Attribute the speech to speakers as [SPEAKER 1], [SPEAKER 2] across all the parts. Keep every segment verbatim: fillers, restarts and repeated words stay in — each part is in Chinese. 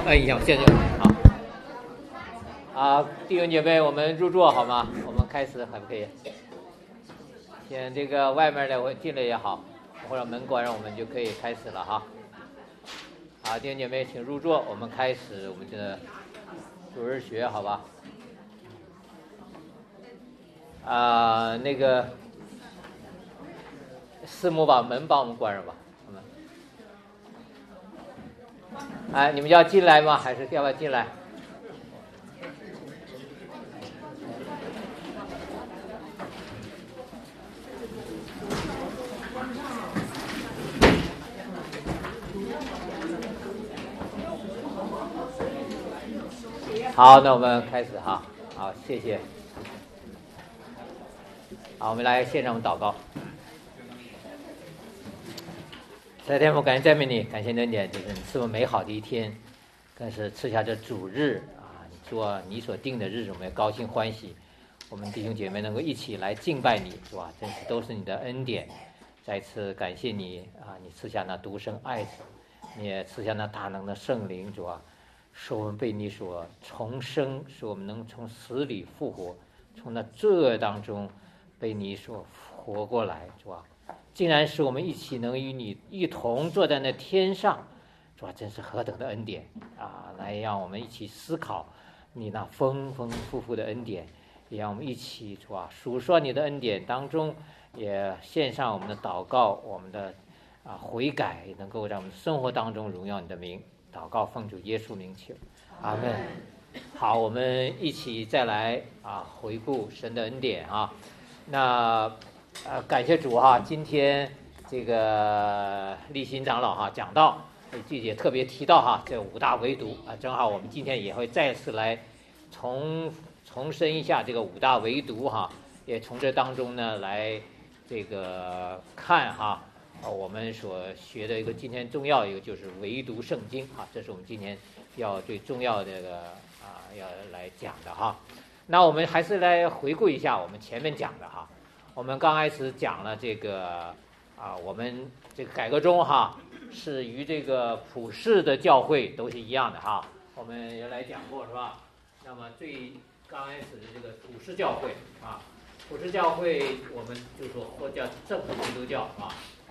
[SPEAKER 1] 按一下，现在好。好，弟兄姐妹，我们入座好吗？我们开始，可不可以？先这个外面的进来也好，或者门关上，我们就可以开始了哈。好，弟兄姐妹，请入座，我们开始我们的主日学，好吧？啊、呃，那个师母把门帮我们关上吧。哎，你们要进来吗？还是要不要进来？好，那我们开始哈。好，谢谢。好，我们来线上祷告。在天父，感谢赞美你，感谢恩典，就是你赐我美好的一天，更是赐下这主日啊，你做你所定的日子，我们也高兴欢喜。我们弟兄姐妹能够一起来敬拜你，是吧？真是都是你的恩典。再次感谢你啊，你赐下那独生爱子，你也赐下那大能的圣灵，主啊，使我们被你所重生，使我们能从死里复活，从那罪恶当中被你所活过来，主啊。竟然使我们一起能与你一同坐在那天上，主啊，真是何等的恩典啊！来让我们一起思考你那丰丰富富的恩典，也让我们一起主啊数说你的恩典当中，也献上我们的祷告，我们的啊悔改，能够让我们生活当中荣耀你的名。祷告奉主耶稣名求，阿门。好，我们一起再来啊回顾神的恩典啊，那。呃，感谢主哈！今天这个立新长老哈讲到，这也特别提到哈这五大唯独啊，正好我们今天也会再次来重重申一下这个五大唯独哈，也从这当中呢来这个看哈，我们所学的一个今天重要一个就是唯独圣经啊，这是我们今天要最重要的这个啊要来讲的哈。那我们还是来回顾一下我们前面讲的哈。我们刚开始讲了这个啊，我们这个改革中哈是与这个普世的教会都是一样的哈。我们原来讲过是吧？那么最刚开始的这个普世教会啊，普世教会我们就说或叫正统基督教啊，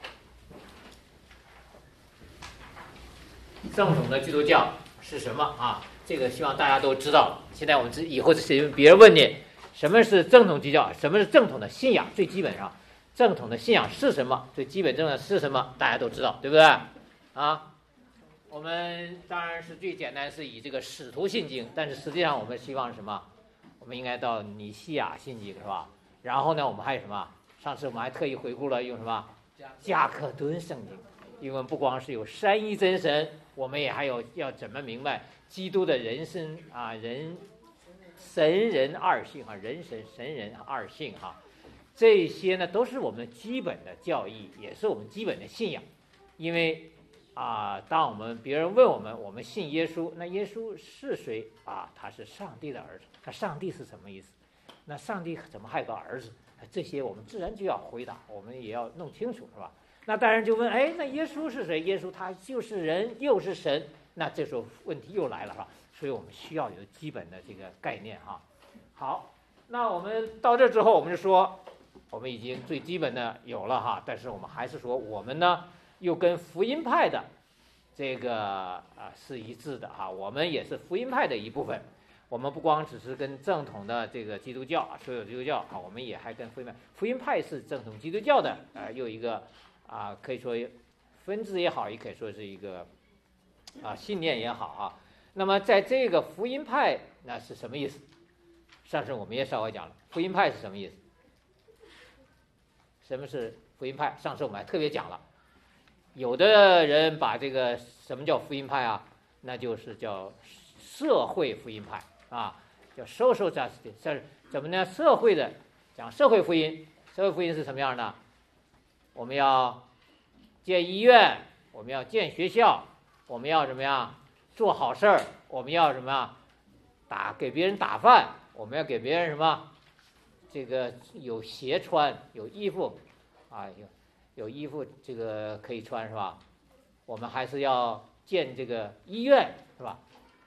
[SPEAKER 1] 正统的基督教是什么啊？这个希望大家都知道。现在我们以后是别人问你。什么是正统基督教？什么是正统的信仰？最基本上，正统的信仰是什么？最基本正的是什么？大家都知道，对不对？啊，我们当然是最简单，是以这个使徒信经，但是实际上我们希望什么？我们应该到尼西亚信经，是吧？然后呢，我们还有什么？上次我们还特意回顾了用什么？加克顿圣经，因为不光是有三一真神，我们也还有要怎么明白基督的人生啊，人。神人二性哈，人神神人二性哈，这些呢都是我们基本的教义，也是我们基本的信仰。因为啊，当我们别人问我们，我们信耶稣，那耶稣是谁啊？他是上帝的儿子。那上帝是什么意思？那上帝怎么还有个儿子？这些我们自然就要回答，我们也要弄清楚，是吧？那当然就问，哎，那耶稣是谁？耶稣他就是人又是神，那这时候问题又来了，是吧？所以我们需要有基本的这个概念哈。好，那我们到这之后，我们就说，我们已经最基本的有了哈，但是我们还是说，我们呢又跟福音派的这个啊、呃、是一致的哈，我们也是福音派的一部分。我们不光只是跟正统的这个基督教啊，所有基督教啊，我们也还跟福音派。福音派是正统基督教的啊、呃，又一个啊、呃，可以说分支也好，也可以说是一个啊、呃、信念也好啊。那么在这个福音派那是什么意思？上次我们也稍微讲了，福音派是什么意思？什么是福音派？上次我们还特别讲了，有的人把这个什么叫福音派啊？那就是叫社会福音派啊，叫 social justice。怎么呢？社会的讲社会福音，社会福音是什么样的？我们要建医院，我们要建学校，我们要怎么样？做好事儿，我们要什么？打给别人打饭，我们要给别人什么？这个有鞋穿，有衣服啊，有有衣服这个可以穿是吧？我们还是要建这个医院是吧？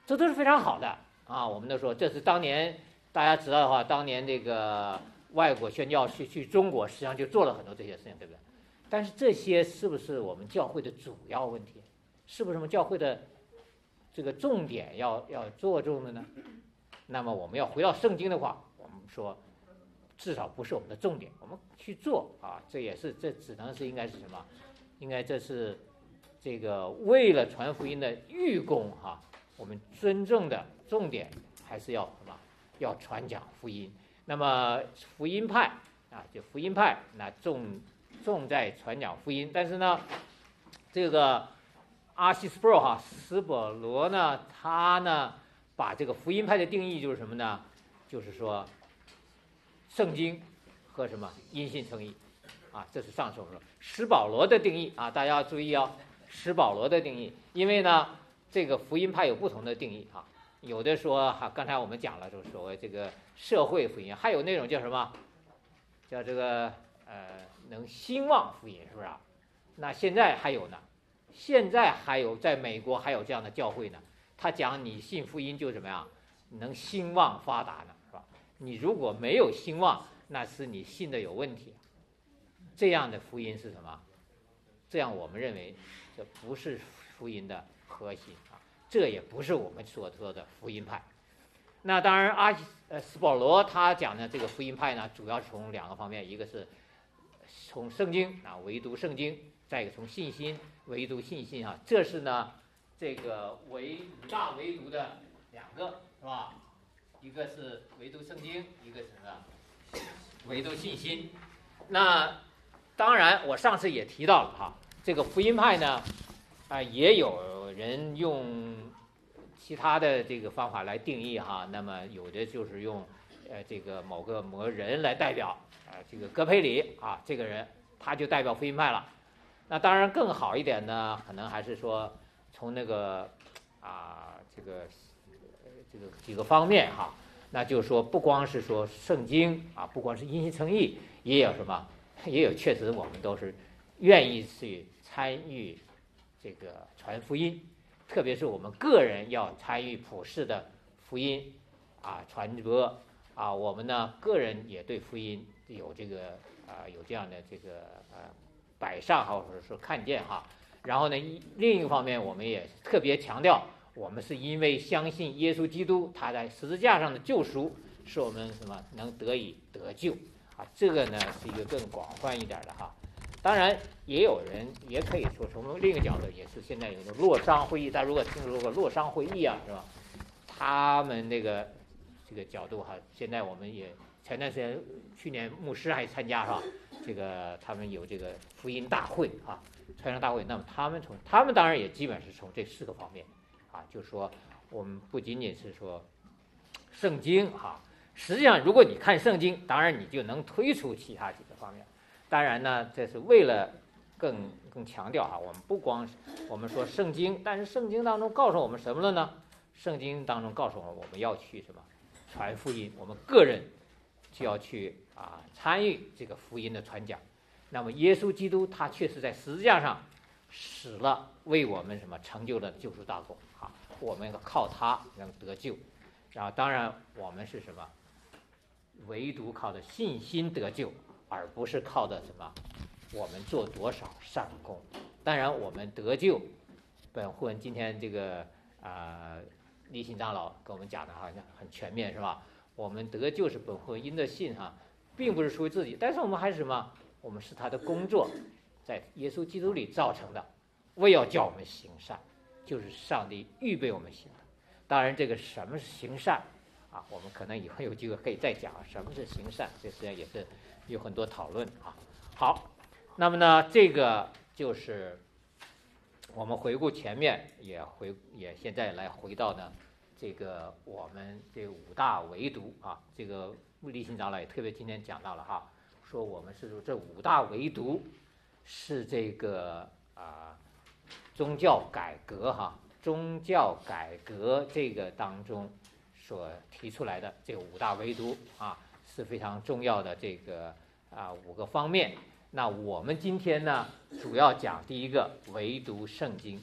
[SPEAKER 1] 这都是非常好的啊。我们都说这是当年大家知道的话，当年这个外国宣教去去中国，实际上就做了很多这些事情，对不对？但是这些是不是我们教会的主要问题？是不是我们教会的这个重点要要着重的呢？那么我们要回到圣经的话，我们说至少不是我们的重点，我们去做啊，这也是这只能是应该是什么？应该这是这个为了传福音的预功哈、啊，我们真正的重点还是要什么？要传讲福音。那么福音派啊，就福音派那重重在传讲福音，但是呢，这个阿西斯波哈斯保罗呢，他呢把这个福音派的定义就是什么呢？就是说圣经和什么因信称义啊，这是上首说施保罗的定义啊，大家要注意哦，施保罗的定义，因为呢这个福音派有不同的定义啊，有的说哈、啊，刚才我们讲了，就是所谓这个社会福音，还有那种叫什么，叫这个呃能兴旺福音，是不是啊？那现在还有呢，现在还有在美国还有这样的教会呢，他讲你信福音就怎么样，能兴旺发达呢，是吧？你如果没有兴旺，那是你信的有问题。这样的福音是什么？这样我们认为这不是福音的核心啊，这也不是我们所说的福音派。那当然，阿呃斯保罗他讲的这个福音派呢，主要从两个方面，一个是从圣经啊，唯独圣经；再一个从信心，唯独信心啊。这是呢这个唯五大唯独的两个，是吧？一个是唯独圣经，一个是什么？唯独信心。那当然，我上次也提到了哈，这个福音派呢，啊、呃，也有人用其他的这个方法来定义哈。那么有的就是用呃这个某个某个人来代表，啊、呃，这个戈培里啊，这个人他就代表福音派了。那当然更好一点呢，可能还是说从那个啊、呃、这个呃这个几个方面哈。那就是说，不光是说圣经啊，不光是因信称义，也有什么，也有确实我们都是愿意去参与这个传福音，特别是我们个人要参与普世的福音啊传播啊，我们呢个人也对福音有这个啊有这样的这个呃摆上哈，或者说看见哈。然后呢，另一个方面，我们也特别强调。我们是因为相信耶稣基督他在十字架上的救赎，使我们什么能得以得救啊？这个呢是一个更广泛一点的哈。当然，也有人也可以说从另一个角度，也是现在有个洛桑会议，大家如果听说过洛桑会议啊，是吧？他们那个这个角度哈，现在我们也前段时间去年牧师还参加哈，这个他们有这个福音大会啊，传扬大会。那么他们从他们当然也基本是从这四个方面。啊，就说我们不仅仅是说圣经哈、啊，实际上如果你看圣经，当然你就能推出其他几个方面。当然呢，这是为了更更强调哈、啊，我们不光我们说圣经，但是圣经当中告诉我们什么了呢？圣经当中告诉我们，我们要去什么传福音，我们个人就要去啊参与这个福音的传讲。那么耶稣基督他确实在十字架上死了，为我们什么成就了救赎大功啊！我们靠他能得救，然后当然我们是什么？唯独靠的信心得救，而不是靠的什么？我们做多少善功。当然我们得救，本婚今天这个啊、呃，立信长老跟我们讲的好像很全面，是吧？我们得救是本婚因的信哈，并不是属于自己，但是我们还是什么？我们是他的工作。在耶稣基督里造成的，为要叫我们行善，就是上帝预备我们行的。当然，这个什么是行善啊？我们可能以后有机会可以再讲什么是行善，这实际上也是有很多讨论啊。好，那么呢，这个就是我们回顾前面，也回也现在来回到呢这个我们这五大唯独啊，这个立信长老也特别今天讲到了哈，说我们是说这五大唯独。是这个啊、呃，宗教改革哈，宗教改革这个当中所提出来的这个五大唯独啊，是非常重要的这个啊、呃、五个方面。那我们今天呢，主要讲第一个唯独圣经。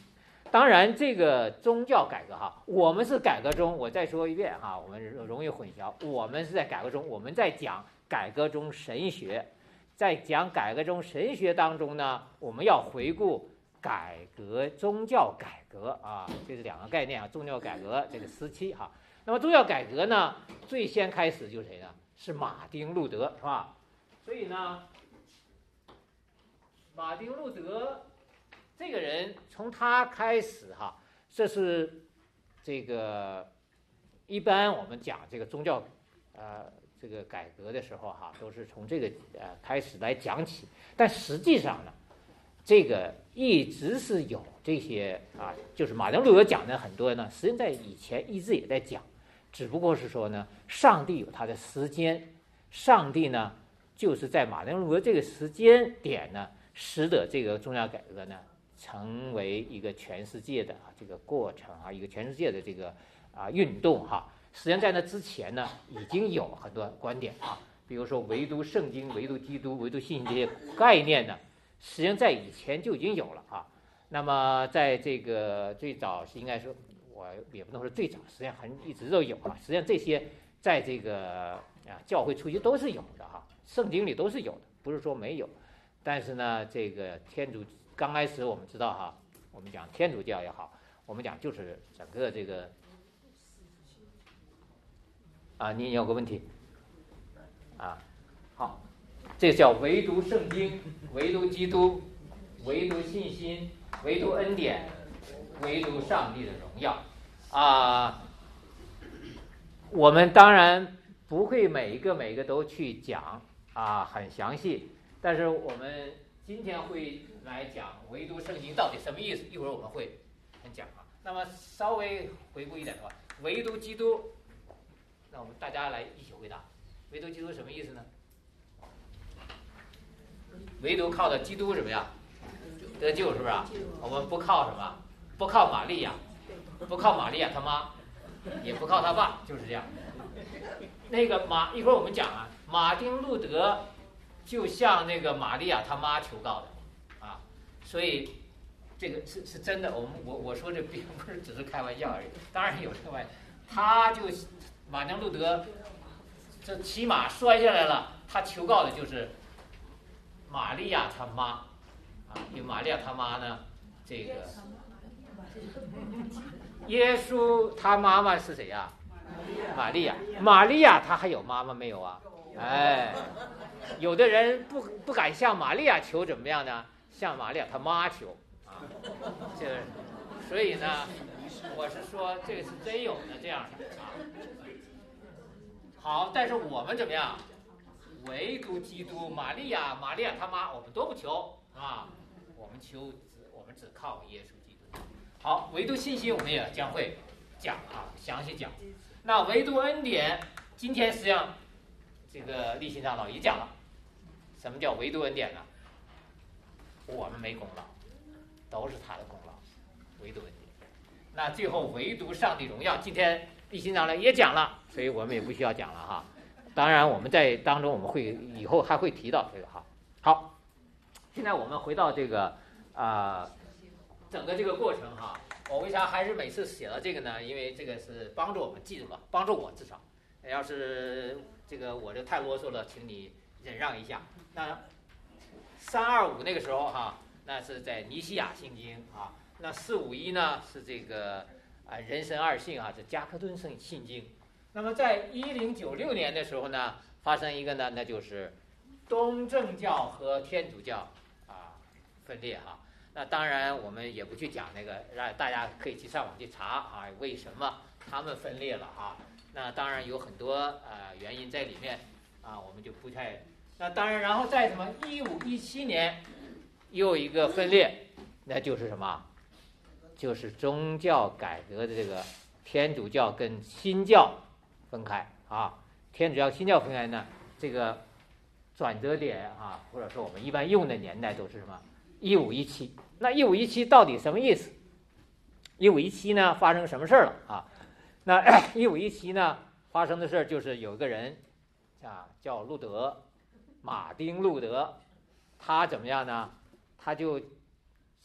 [SPEAKER 1] 当然，这个宗教改革哈，我们是改革中，我再说一遍哈，我们容易混淆。我们是在改革中，我们在讲改革中神学，在讲改革中神学当中呢，我们要回顾改革宗教改革啊，这是两个概念啊，宗教改革这个时期哈。那么宗教改革呢，最先开始就是谁呢？是马丁路德，是吧？所以呢，马丁路德这个人从他开始哈，这是这个一般我们讲这个宗教呃这个改革的时候哈，都是从这个呃开始来讲起。但实际上呢，这个一直是有这些啊，就是马丁路德讲的很多呢，实际上在以前一直也在讲，只不过是说呢，上帝有他的时间，上帝呢就是在马丁路德这个时间点呢，使得这个宗教改革呢成为一个全世界的啊这个过程啊，一个全世界的这个啊运动哈。实际上在那之前呢，已经有很多观点啊，比如说唯独圣经、唯独基督、唯独信心这些概念呢，实际上在以前就已经有了啊。那么在这个最早是应该说，我也不能说最早，实际上很一直都有啊。实际上这些在这个啊教会初期都是有的哈，圣经里都是有的，不是说没有。但是呢，这个天主刚开始我们知道哈，我们讲天主教也好，我们讲就是整个这个啊，你有个问题啊，好，这叫唯独圣经、唯独基督、唯独信心、唯独恩典、唯独上帝的荣耀啊。我们当然不会每一个每一个都去讲啊，很详细，但是我们今天会来讲唯独圣经到底什么意思，一会儿我们会很讲啊。那么稍微回顾一点的话，唯独基督，那我们大家来一起回答，唯独基督什么意思呢？唯独靠的基督怎么样？得救是不是？我们不靠什么？不靠玛利亚，不靠玛利亚他妈，也不靠他爸，就是这样。那个马一会儿我们讲啊，马丁路德就向那个玛利亚他妈求告的啊，所以这个是是真的。我们我我说这并不是只是开玩笑而已，当然有这玩笑。他就马丁路德这骑马摔下来了，他求告的就是玛利亚他妈啊，因为玛利亚他妈呢，这个耶稣他妈妈是谁呀？玛利亚。玛利亚她还有妈妈没有啊？哎，有的人不不敢向玛利亚求，怎么样呢？向玛利亚他妈求啊。这个，所以呢，我是说这个是真有的这样的啊。好，但是我们怎么样？唯独基督、玛利亚、玛利亚他妈，我们都不求啊。我们求，我们只靠耶稣基督。好，唯独信心我们也将会讲啊，详细讲。那唯独恩典，今天实际上这个立新长老也讲了，什么叫唯独恩典呢？我们没功劳，都是他的功劳，唯独恩典。那最后唯独上帝荣耀，今天立新长老也讲了，所以我们也不需要讲了哈。当然我们在当中我们会以后还会提到这个哈。好，现在我们回到这个啊、呃、整个这个过程哈。我为啥还是每次写到这个呢？因为这个是帮助我们记住嘛，帮助我至少。要是这个我这太啰嗦了，请你忍让一下。那三二五那个时候哈，那是在尼西亚信经啊。那四五一呢是这个啊人神二性啊，是加克顿圣信经。那么在一零九六年的时候呢，发生一个呢，那就是东正教和天主教啊分裂哈。那当然我们也不去讲那个，让大家可以去上网去查啊，为什么他们分裂了啊？那当然有很多呃原因在里面啊，我们就不太。那当然，然后在什么一五一七年又一个分裂，那就是什么？就是宗教改革的这个天主教跟新教分开啊。天主教新教分开呢，这个转折点啊，或者说我们一般用的年代都是什么？一五一七。那一五一七到底什么意思？一五一七呢发生什么事儿了啊？那一五一七呢发生的事儿就是有一个人啊叫路德，马丁路德，他怎么样呢？他就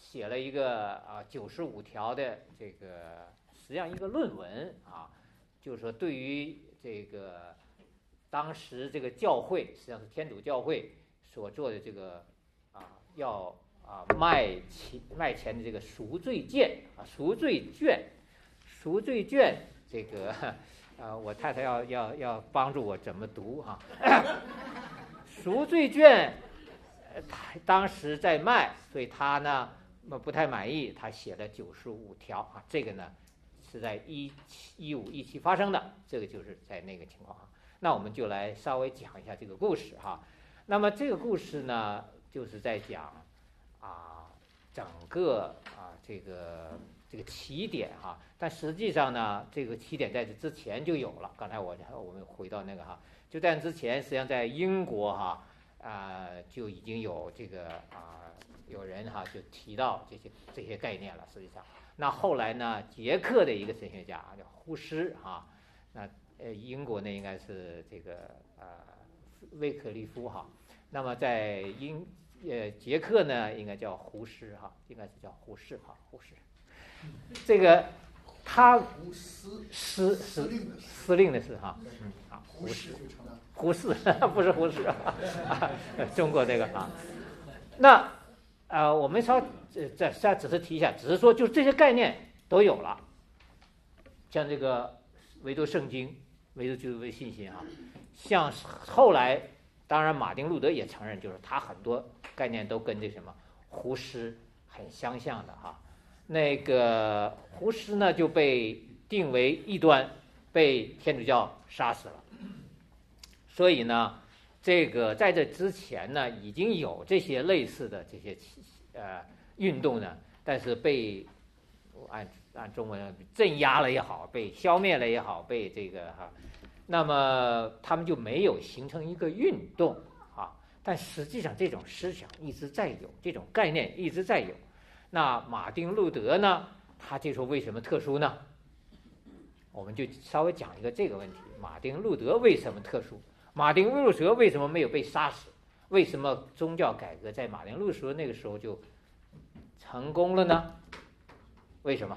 [SPEAKER 1] 写了一个啊九十五条的这个实际上一个论文啊，就是说对于这个当时这个教会实际上是天主教会所做的这个啊要啊卖钱卖钱的这个赎罪券啊赎罪券赎罪券这个啊我太太要要要帮助我怎么读啊赎罪券他当时在卖，所以他呢不太满意，他写了九十五条啊，这个呢是在一一五一七发生的，这个就是在那个情况啊。那我们就来稍微讲一下这个故事哈。那么这个故事呢，就是在讲啊整个啊这个这个起点哈，但实际上呢，这个起点在这之前就有了。刚才我我们回到那个哈，就在之前，实际上在英国哈。啊、呃，就已经有这个啊、呃，有人哈就提到这些这些概念了。实际上，那后来呢，捷克的一个神学家叫胡施哈，那呃英国呢应该是这个呃威克利夫哈，那么在英呃捷克呢应该叫胡施哈，应该是叫胡适哈，胡适，这个他司司司令的是哈，嗯啊胡适。胡适不是胡适啊，中国这个啊，那呃，我们稍这这这只是提一下，只是说就这些概念都有了，像这个唯独圣经，唯独就是唯信心啊，像后来当然马丁路德也承认，就是他很多概念都跟这什么胡适很相像的哈。那个胡适呢就被定为异端，被天主教杀死了。所以呢，这个在这之前呢，已经有这些类似的这些呃运动呢，但是被按按中文镇压了也好，被消灭了也好，被这个哈，那么他们就没有形成一个运动啊。但实际上这种思想一直在有，这种概念一直在有。那马丁路德呢，他这时候为什么特殊呢？我们就稍微讲一个这个问题：马丁路德为什么特殊？马丁路德为什么没有被杀死？为什么宗教改革在马丁路德那个时候就成功了呢？为什么？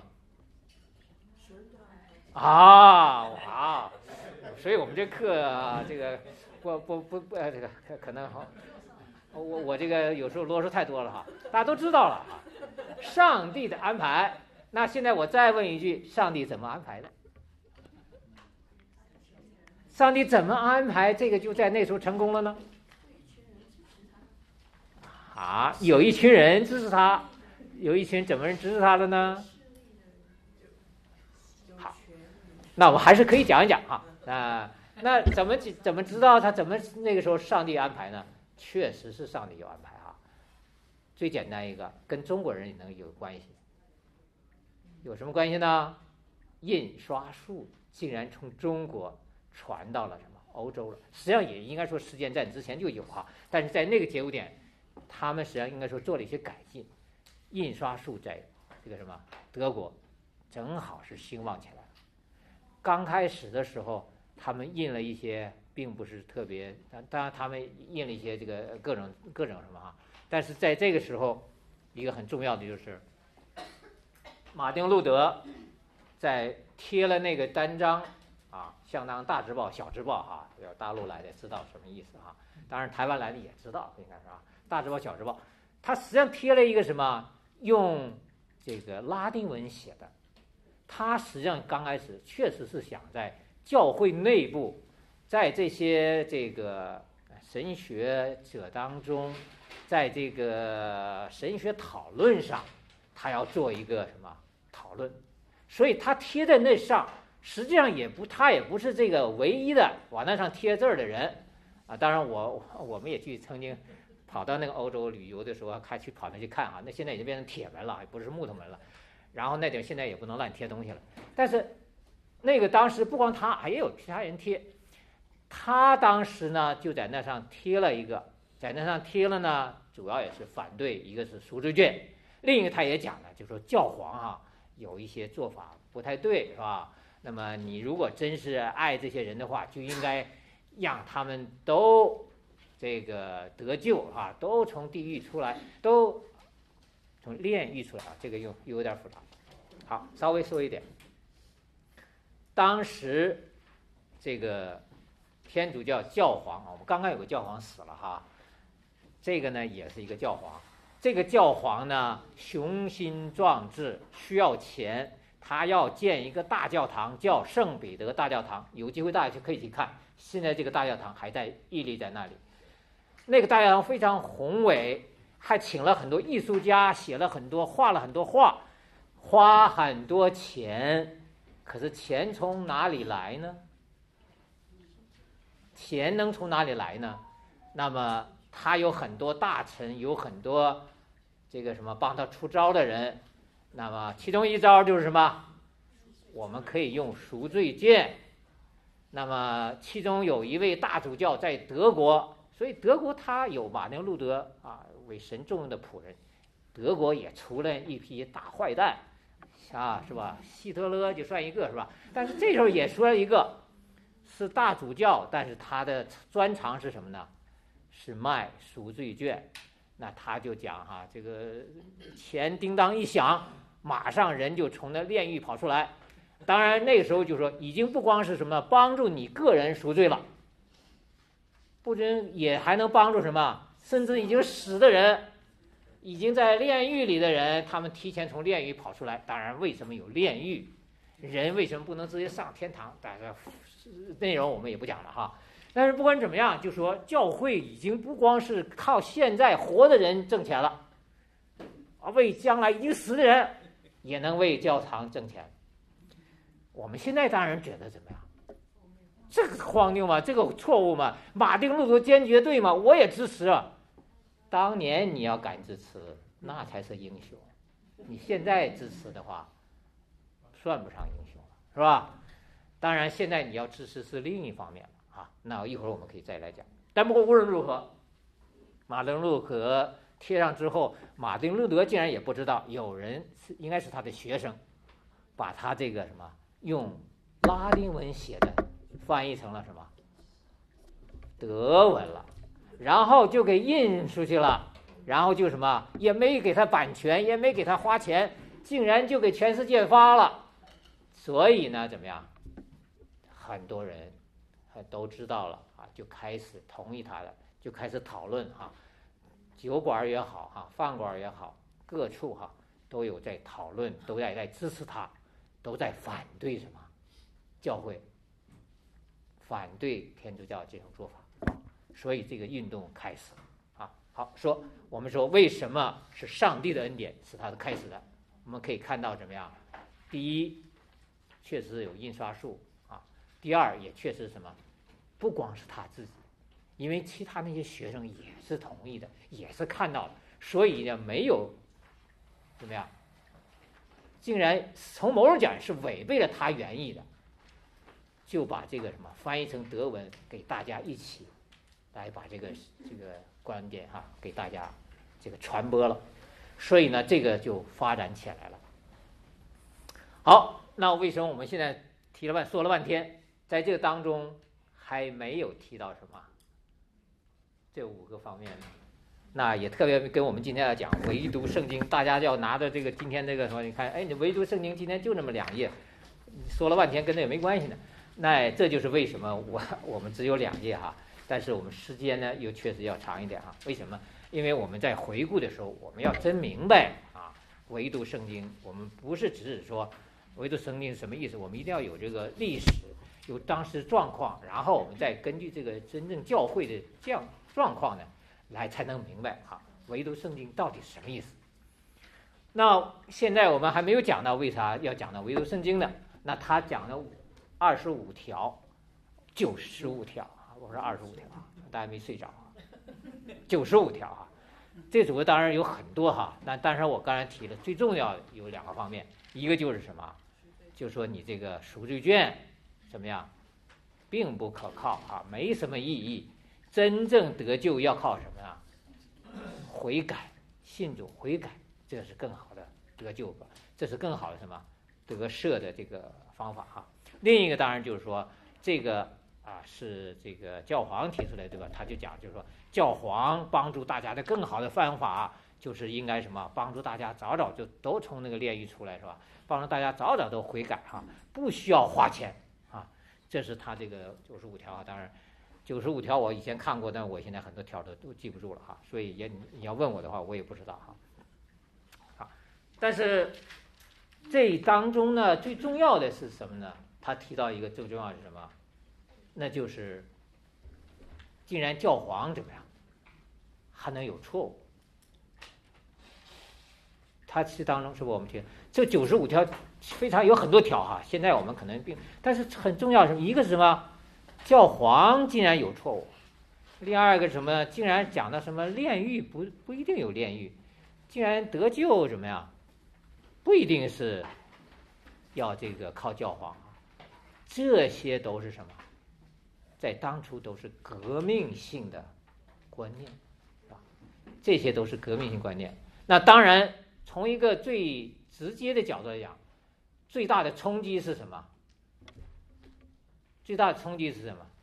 [SPEAKER 1] 啊，哇！所以我们这课啊，这个不不不不，这个可能好，我我这个有时候啰嗦太多了哈，大家都知道了哈。上帝的安排，那现在我再问一句：上帝怎么安排的？上帝怎么安排，这个就在那时候成功了呢？啊，有一群人支持他，有一群怎么人支持他了呢？好，那我们还是可以讲一讲哈。啊，那怎么怎么知道他怎么那个时候上帝安排呢？确实是上帝有安排哈。最简单一个，跟中国人也能有关系。有什么关系呢？印刷术竟然从中国传到了什么欧洲了？实际上也应该说实践战之前就有哈，但是在那个节骨点，他们实际上应该说做了一些改进。印刷术在这个什么德国正好是兴旺起来了。刚开始的时候，他们印了一些并不是特别，当然他们印了一些这个各种各种什么哈，但是在这个时候，一个很重要的就是马丁路德在贴了那个单张啊，相当大字报、小字报哈，要大陆来的知道什么意思哈，当然台湾来的也知道，应该是啊，大字报、小字报，他实际上贴了一个什么，用这个拉丁文写的。他实际上刚开始确实是想在教会内部，在这些这个神学者当中，在这个神学讨论上，他要做一个什么讨论，所以他贴在那上，实际上也不，他也不是这个唯一的往那上贴字儿的人啊。当然我我们也去曾经跑到那个欧洲旅游的时候，还去跑那去看啊，那现在已经变成铁门了，不是木头门了。然后那点现在也不能乱贴东西了，但是那个当时不光他，也有其他人贴。他当时呢就在那上贴了一个，在那上贴了呢，主要也是反对，一个是赎罪券，另一个他也讲了，就说教皇啊有一些做法不太对，是吧？那么你如果真是爱这些人的话，就应该让他们都这个得救啊，都从地狱出来，都从炼狱出来啊，这个又有点复杂。好，稍微说一点。当时这个天主教教皇啊，我们刚刚有个教皇死了哈，这个呢也是一个教皇。这个教皇呢雄心壮志，需要钱，他要建一个大教堂，叫圣彼得大教堂。有机会大家就可以去看，现在这个大教堂还在屹立在那里。那个大教堂非常宏伟，还请了很多艺术家，写了很多，画了很多画，花很多钱。可是钱从哪里来呢？钱能从哪里来呢？那么他有很多大臣，有很多这个什么帮他出招的人。那么其中一招就是什么？我们可以用赎罪券。那么其中有一位大主教在德国，所以德国他有马丁路德啊为神重用的仆人，德国也出了一批大坏蛋啊，是吧？希特勒就算一个，是吧？但是这时候也说了一个是大主教，但是他的专长是什么呢？是卖赎罪券。那他就讲哈、啊，这个钱叮当一响，马上人就从那炼狱跑出来。当然那个时候就说，已经不光是什么帮助你个人赎罪了，不仅也还能帮助什么，甚至已经死的人，已经在炼狱里的人，他们提前从炼狱跑出来。当然为什么有炼狱，人为什么不能直接上天堂，大概内容我们也不讲了哈。但是不管怎么样，就说教会已经不光是靠现在活的人挣钱了，啊，为将来已经死的人也能为教堂挣钱。我们现在当然觉得怎么样？这个荒谬吗？这个错误吗？马丁路德坚决对吗？我也支持啊。当年你要敢支持，那才是英雄。你现在支持的话，算不上英雄了，是吧？当然，现在你要支持是另一方面了啊。那一会儿我们可以再来讲。但不过无论如何，马丁路德贴上之后，马丁路德竟然也不知道，有人是应该是他的学生，把他这个什么用拉丁文写的翻译成了什么德文了，然后就给印出去了，然后就什么也没给他版权，也没给他花钱，竟然就给全世界发了。所以呢，怎么样？很多人都知道了啊，就开始同意他了，就开始讨论哈、啊，酒馆也好哈、啊，饭馆也好，各处哈、啊、都有在讨论，都在在支持他，都在反对什么教会，反对天主教这种做法，所以这个运动开始了啊。好，说我们说为什么是上帝的恩典是他的开始的？我们可以看到怎么样？第一，确实有印刷术啊；第二，也确实什么，不光是他自己，因为其他那些学生也是同意的，也是看到的，所以呢，没有怎么样，竟然从某种讲是违背了他原意的。就把这个什么翻译成德文，给大家一起来把这个这个观点哈、啊、给大家这个传播了，所以呢，这个就发展起来了。好，那为什么我们现在提了半说了半天，在这个当中还没有提到什么这五个方面呢？那也特别跟我们今天要讲唯独圣经，大家要拿着这个今天这个什么，你看，哎，你唯独圣经今天就那么两页，说了半天跟这也没关系呢。那这就是为什么我我们只有两页哈，但是我们时间呢又确实要长一点哈。为什么？因为我们在回顾的时候，我们要真明白啊，唯独圣经，我们不是只是说唯独圣经是什么意思，我们一定要有这个历史，有当时状况，然后我们再根据这个真正教会的这样状况呢，来才能明白哈，唯独圣经到底是什么意思。那现在我们还没有讲到为啥要讲到唯独圣经呢？那他讲了二十五条，九十五条啊！我说二十五条，大家没睡着啊？九十五条啊！这组当然有很多哈，那当然我刚才提了，最重要有两个方面，一个就是什么，就说你这个赎罪券怎么样，并不可靠啊，没什么意义。真正得救要靠什么呀？悔改，信主悔改，这是更好的得救吧？这是更好的什么得赦的这个方法哈。另一个当然就是说，这个啊是这个教皇提出来对吧？他就讲就是说，教皇帮助大家的更好的方法就是应该什么帮助大家早早就都从那个炼狱出来，是吧？帮助大家早早都悔改哈，不需要花钱啊。这是他这个九十五条啊。当然，九十五条我以前看过，但我现在很多条都都记不住了哈，所以也你要问我的话，我也不知道哈。好，但是这当中呢，最重要的是什么呢？他提到一个最重要的是什么？那就是既然教皇怎么样还能有错误？他其实当中是不是我们听这九十五条非常有很多条哈，现在我们可能并，但是很重要是一个是什么？教皇竟然有错误，另二个什么？竟然讲到什么炼狱不不一定有炼狱，竟然得救怎么样？不一定是要这个靠教皇，这些都是什么？在当初都是革命性的观念，啊，这些都是革命性观念。那当然，从一个最直接的角度来讲，最大的冲击是什么？最大的冲击是什么？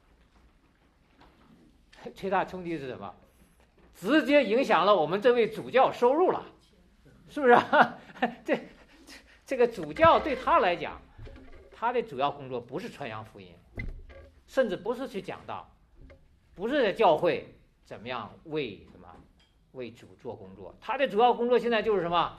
[SPEAKER 1] 最大的冲击是什么？直接影响了我们这位主教收入了，是不是啊？这这个主教对他来讲，他的主要工作不是传扬福音，甚至不是去讲道，不是在教会怎么样为什么为主做工作，他的主要工作现在就是什么？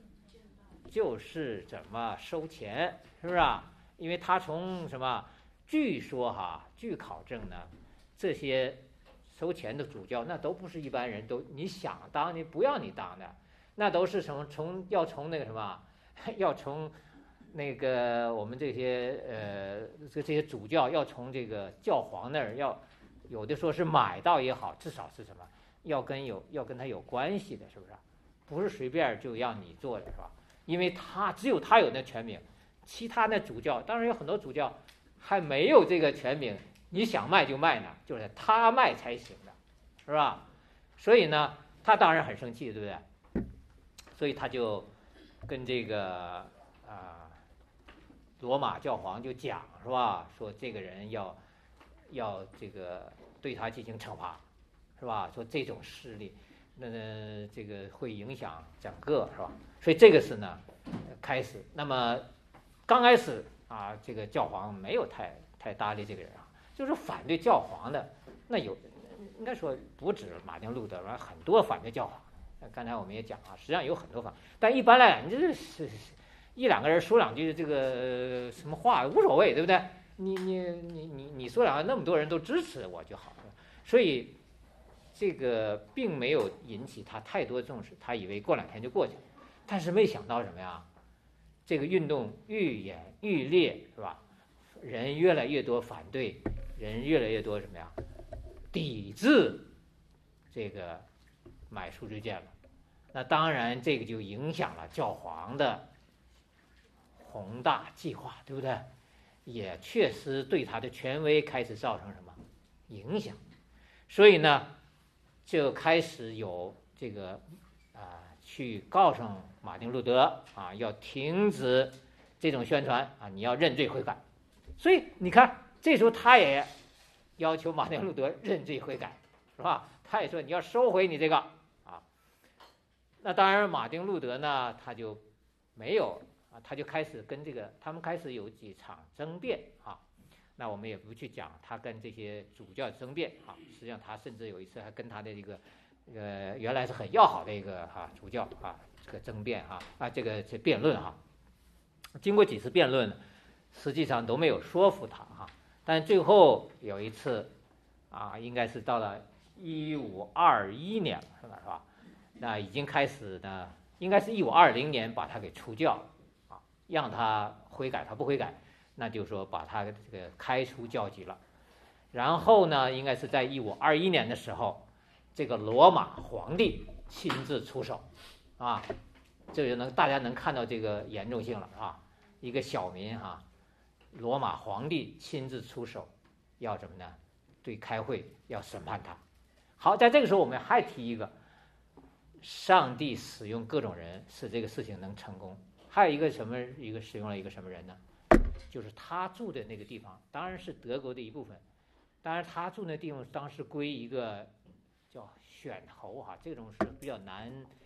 [SPEAKER 1] 就是怎么收钱，是不是啊？因为他从什么？据说哈，据考证呢，这些收钱的主教那都不是一般人，都你想当你不要你当的，那都是从从要从那个什么，要从那个我们这些呃这这些主教要从这个教皇那儿要有的说是买到也好，至少是什么要跟有要跟他有关系的，是不是？不是随便就让你做的，是吧？因为他只有他有那权柄，其他那主教当然有很多主教还没有这个权柄，你想卖就卖呢，就是他卖才行的，是吧？所以呢，他当然很生气，对不对？所以他就跟这个啊、呃、罗马教皇就讲，是吧？说这个人要要这个对他进行惩罚，是吧？说这种势力，那这个会影响整个，是吧？所以这个是呢开始。那么刚开始啊，这个教皇没有太太搭理这个人啊，就是反对教皇的。那有应该说不止马丁路德，很多反对教皇。刚才我们也讲啊，实际上有很多反，但一般来讲，你这是一两个人说两句这个什么话无所谓，对不对？你你你你你说两个，那么多人都支持我就好了。所以这个并没有引起他太多重视，他以为过两天就过去了。但是没想到什么呀？这个运动愈演愈烈，是吧？人越来越多反对，人越来越多什么呀？抵制这个买赎罪券了。那当然，这个就影响了教皇的宏大计划，对不对？也确实对他的权威开始造成什么影响。所以呢，就开始有这个啊、呃，去告诉马丁路德啊，要停止这种宣传啊，你要认罪悔改。所以你看，这时候他也要求马丁路德认罪悔改，是吧？他也说你要收回你这个啊。那当然，马丁路德呢，他就没有啊，他就开始跟这个他们开始有几场争辩啊。那我们也不去讲他跟这些主教争辩啊，实际上他甚至有一次还跟他的这个呃原来是很要好的一个哈、啊、主教啊这个争辩啊啊这个这辩论哈、啊，经过几次辩论，实际上都没有说服他哈、啊，但最后有一次啊，应该是到了一五二一年了，是吧？那已经开始呢，应该是一五二零年把他给出教啊，让他悔改，他不悔改。那就是说把他这个开除教籍了，然后呢，应该是在一五二一年的时候，这个罗马皇帝亲自出手，啊，这就能大家能看到这个严重性了啊！一个小民哈、啊，罗马皇帝亲自出手，要什么呢？对，开会要审判他。好，在这个时候我们还提一个，上帝使用各种人使这个事情能成功。还有一个什么？一个使用了一个什么人呢？就是他住的那个地方，当然是德国的一部分。当然，他住那地方当时归一个叫选侯哈，这种是比较难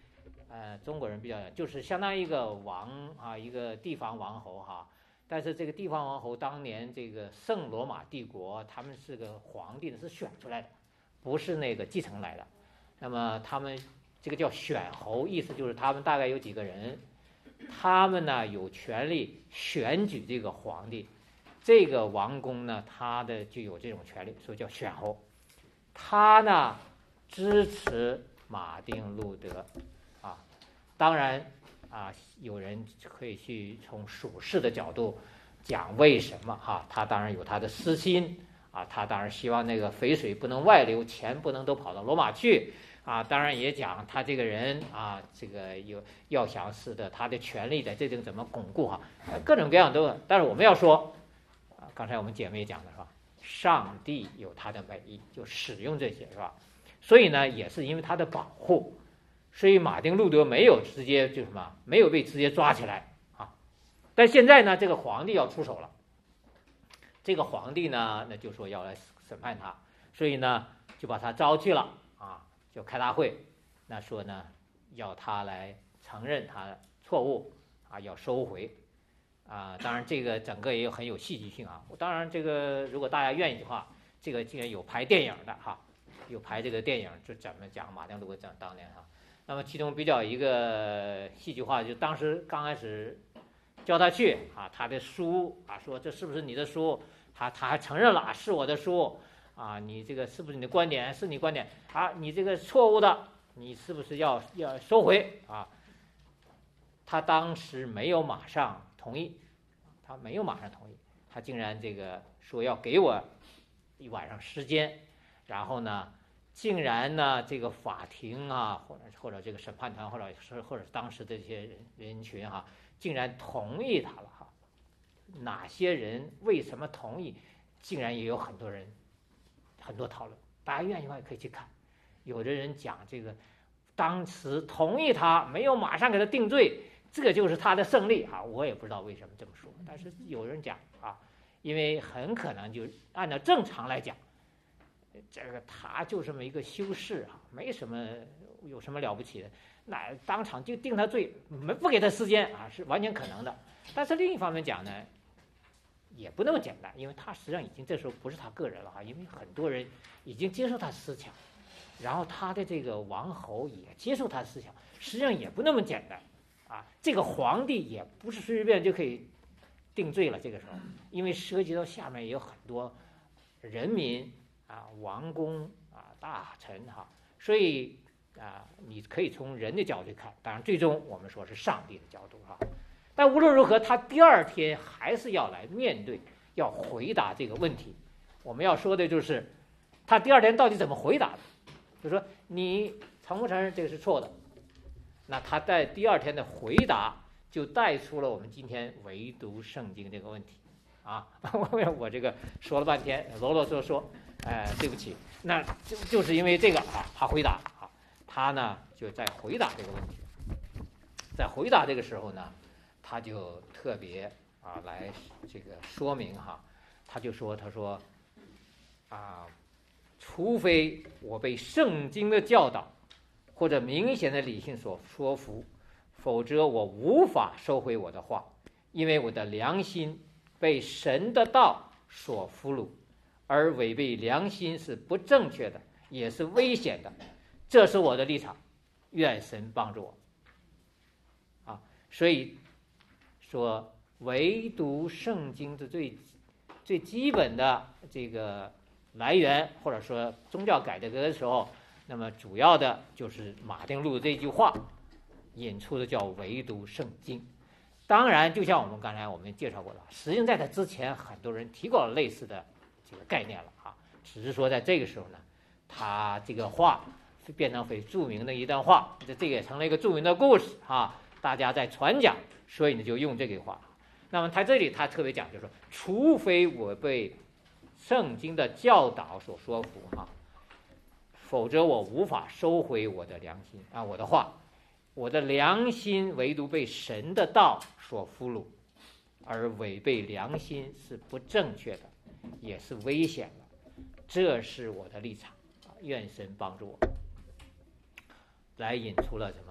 [SPEAKER 1] 呃中国人比较就是相当于一个王啊，一个地方王侯哈。但是这个地方王侯当年这个圣罗马帝国，他们是个皇帝呢，是选出来的，不是那个继承来的。那么他们这个叫选侯，意思就是他们大概有几个人，他们呢有权利选举这个皇帝。这个王公呢，他的就有这种权利，所以叫选侯。他呢支持马丁路德啊，当然啊，有人可以去从属世的角度讲为什么哈、啊，他当然有他的私心啊，他当然希望那个肥水不能外流，钱不能都跑到罗马去啊，当然也讲他这个人啊，这个有要想使得他的权利在这种怎么巩固哈、啊，各种各样都有。但是我们要说啊，刚才我们姐妹讲的是吧？上帝有他的美意，就使用这些是吧？所以呢，也是因为他的保护，所以马丁路德没有直接就什么，没有被直接抓起来啊。但现在呢，这个皇帝要出手了，这个皇帝呢，那就说要来审判他，所以呢，就把他招去了啊，就开大会，那说呢，要他来承认他的错误啊，要收回。啊，当然这个整个也有很有戏剧性啊。当然这个如果大家愿意的话，这个竟然有拍电影的哈，有拍这个电影就怎么讲马丁路德讲当年哈。那么其中比较一个戏剧化，就当时刚开始叫他去啊，他的书啊说这是不是你的书？他他还承认了是我的书啊，你这个是不是你的观点？是你观点啊，你这个错误的，你是不是要要收回啊？他当时没有马上同意，他没有马上同意，他竟然这个说要给我一晚上时间，然后呢，竟然呢这个法庭啊，或者或者这个审判团，或者是或者当时的这些人人群哈、啊，竟然同意他了哈。哪些人为什么同意？竟然也有很多人很多讨论，大家愿意的话也可以去看。有的人讲这个当时同意他，没有马上给他定罪。这就是他的胜利啊！我也不知道为什么这么说，但是有人讲啊，因为很可能就按照正常来讲，这个他就这么一个修士啊，没什么有什么了不起的，那当场就定他罪，没不给他时间啊，是完全可能的。但是另一方面讲呢，也不那么简单，因为他实际上已经这时候不是他个人了哈，因为很多人已经接受他思想，然后他的这个王侯也接受他思想，实际上也不那么简单。啊，这个皇帝也不是随随便就可以定罪了。这个时候，因为涉及到下面也有很多人民啊、王公啊、大臣哈，所以啊，你可以从人的角度看，当然最终我们说是上帝的角度哈。但无论如何，他第二天还是要来面对，要回答这个问题。我们要说的就是，他第二天到底怎么回答的？就是说，你承不承认这个是错的？那他在第二天的回答就带出了我们今天唯独圣经这个问题啊！我这个说了半天啰啰嗦嗦，哎、呃，对不起，那就就是因为这个啊，他回答啊，他呢就在回答这个问题，在回答这个时候呢，他就特别啊来这个说明哈，他就说他说啊，除非我被圣经的教导或者明显的理性所说服，否则我无法收回我的话，因为我的良心被神的道所俘虏，而违背良心是不正确的，也是危险的。这是我的立场，愿神帮助我。啊，所以说，唯独圣经的最最基本的这个来源，或者说宗教改革的时候。那么主要的就是马丁路德这句话引出的叫唯独圣经。当然就像我们刚才我们介绍过了，实际上在他之前很多人提过类似的这个概念了啊，只是说在这个时候呢，他这个话变成非著名的一段话，这这也成了一个著名的故事啊，大家在传讲，所以呢就用这个话。那么他这里他特别讲就是说，除非我被圣经的教导所说服哈、啊，否则我无法收回我的良心啊，我的话，我的良心唯独被神的道所俘虏，而违背良心是不正确的，也是危险的。这是我的立场，愿神帮助我。来引出了什么？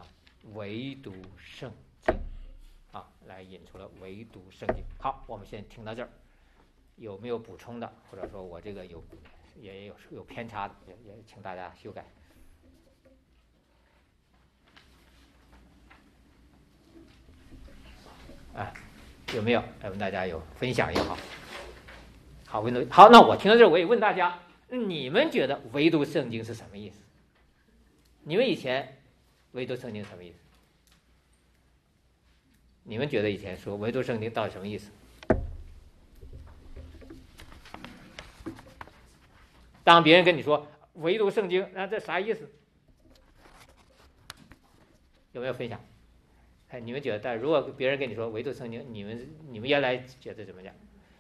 [SPEAKER 1] 唯独圣经啊，来引出了唯独圣经。好，我们先听到这儿，有没有补充的，或者说我这个有也有有偏差的，也也请大家修改。啊，有没有？来问大家有分享也好。好，唯独好，那我听到这儿，我也问大家，你们觉得唯独圣经是什么意思？你们以前唯独圣经什么意思？你们觉得以前说唯独圣经到底什么意思？当别人跟你说唯独圣经，那这啥意思？有没有分享？哎，你们觉得，但如果别人跟你说唯独圣经，你们你们原来觉得怎么讲？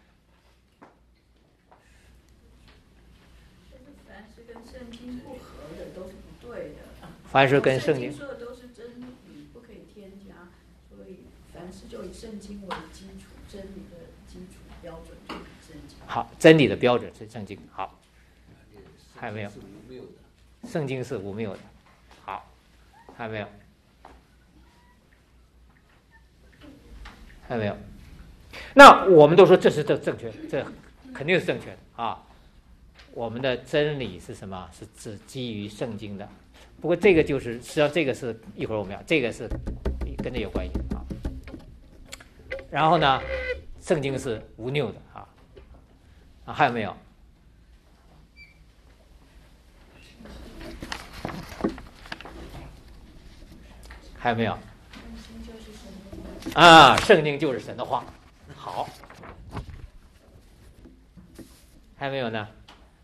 [SPEAKER 2] 凡是跟圣经不合的都是不对的。
[SPEAKER 1] 凡是跟圣经
[SPEAKER 2] 说的都是真理，不可以添加，所以凡是就以圣经为基础，真理的基础标准就是圣经。
[SPEAKER 1] 好，真理的标准是圣经。好，还有没有？圣经是无谬的。好，还有没有？还有没有？那我们都说这是正正确，这肯定是正确的啊。我们的真理是什么？是指基于圣经的。不过这个就是，实际上这个是一会儿我们要，这个是跟这有关系啊。然后呢，圣经是无谬的啊。啊，还有没有？还有没有？啊，圣经就是神的话。好，还有没有呢？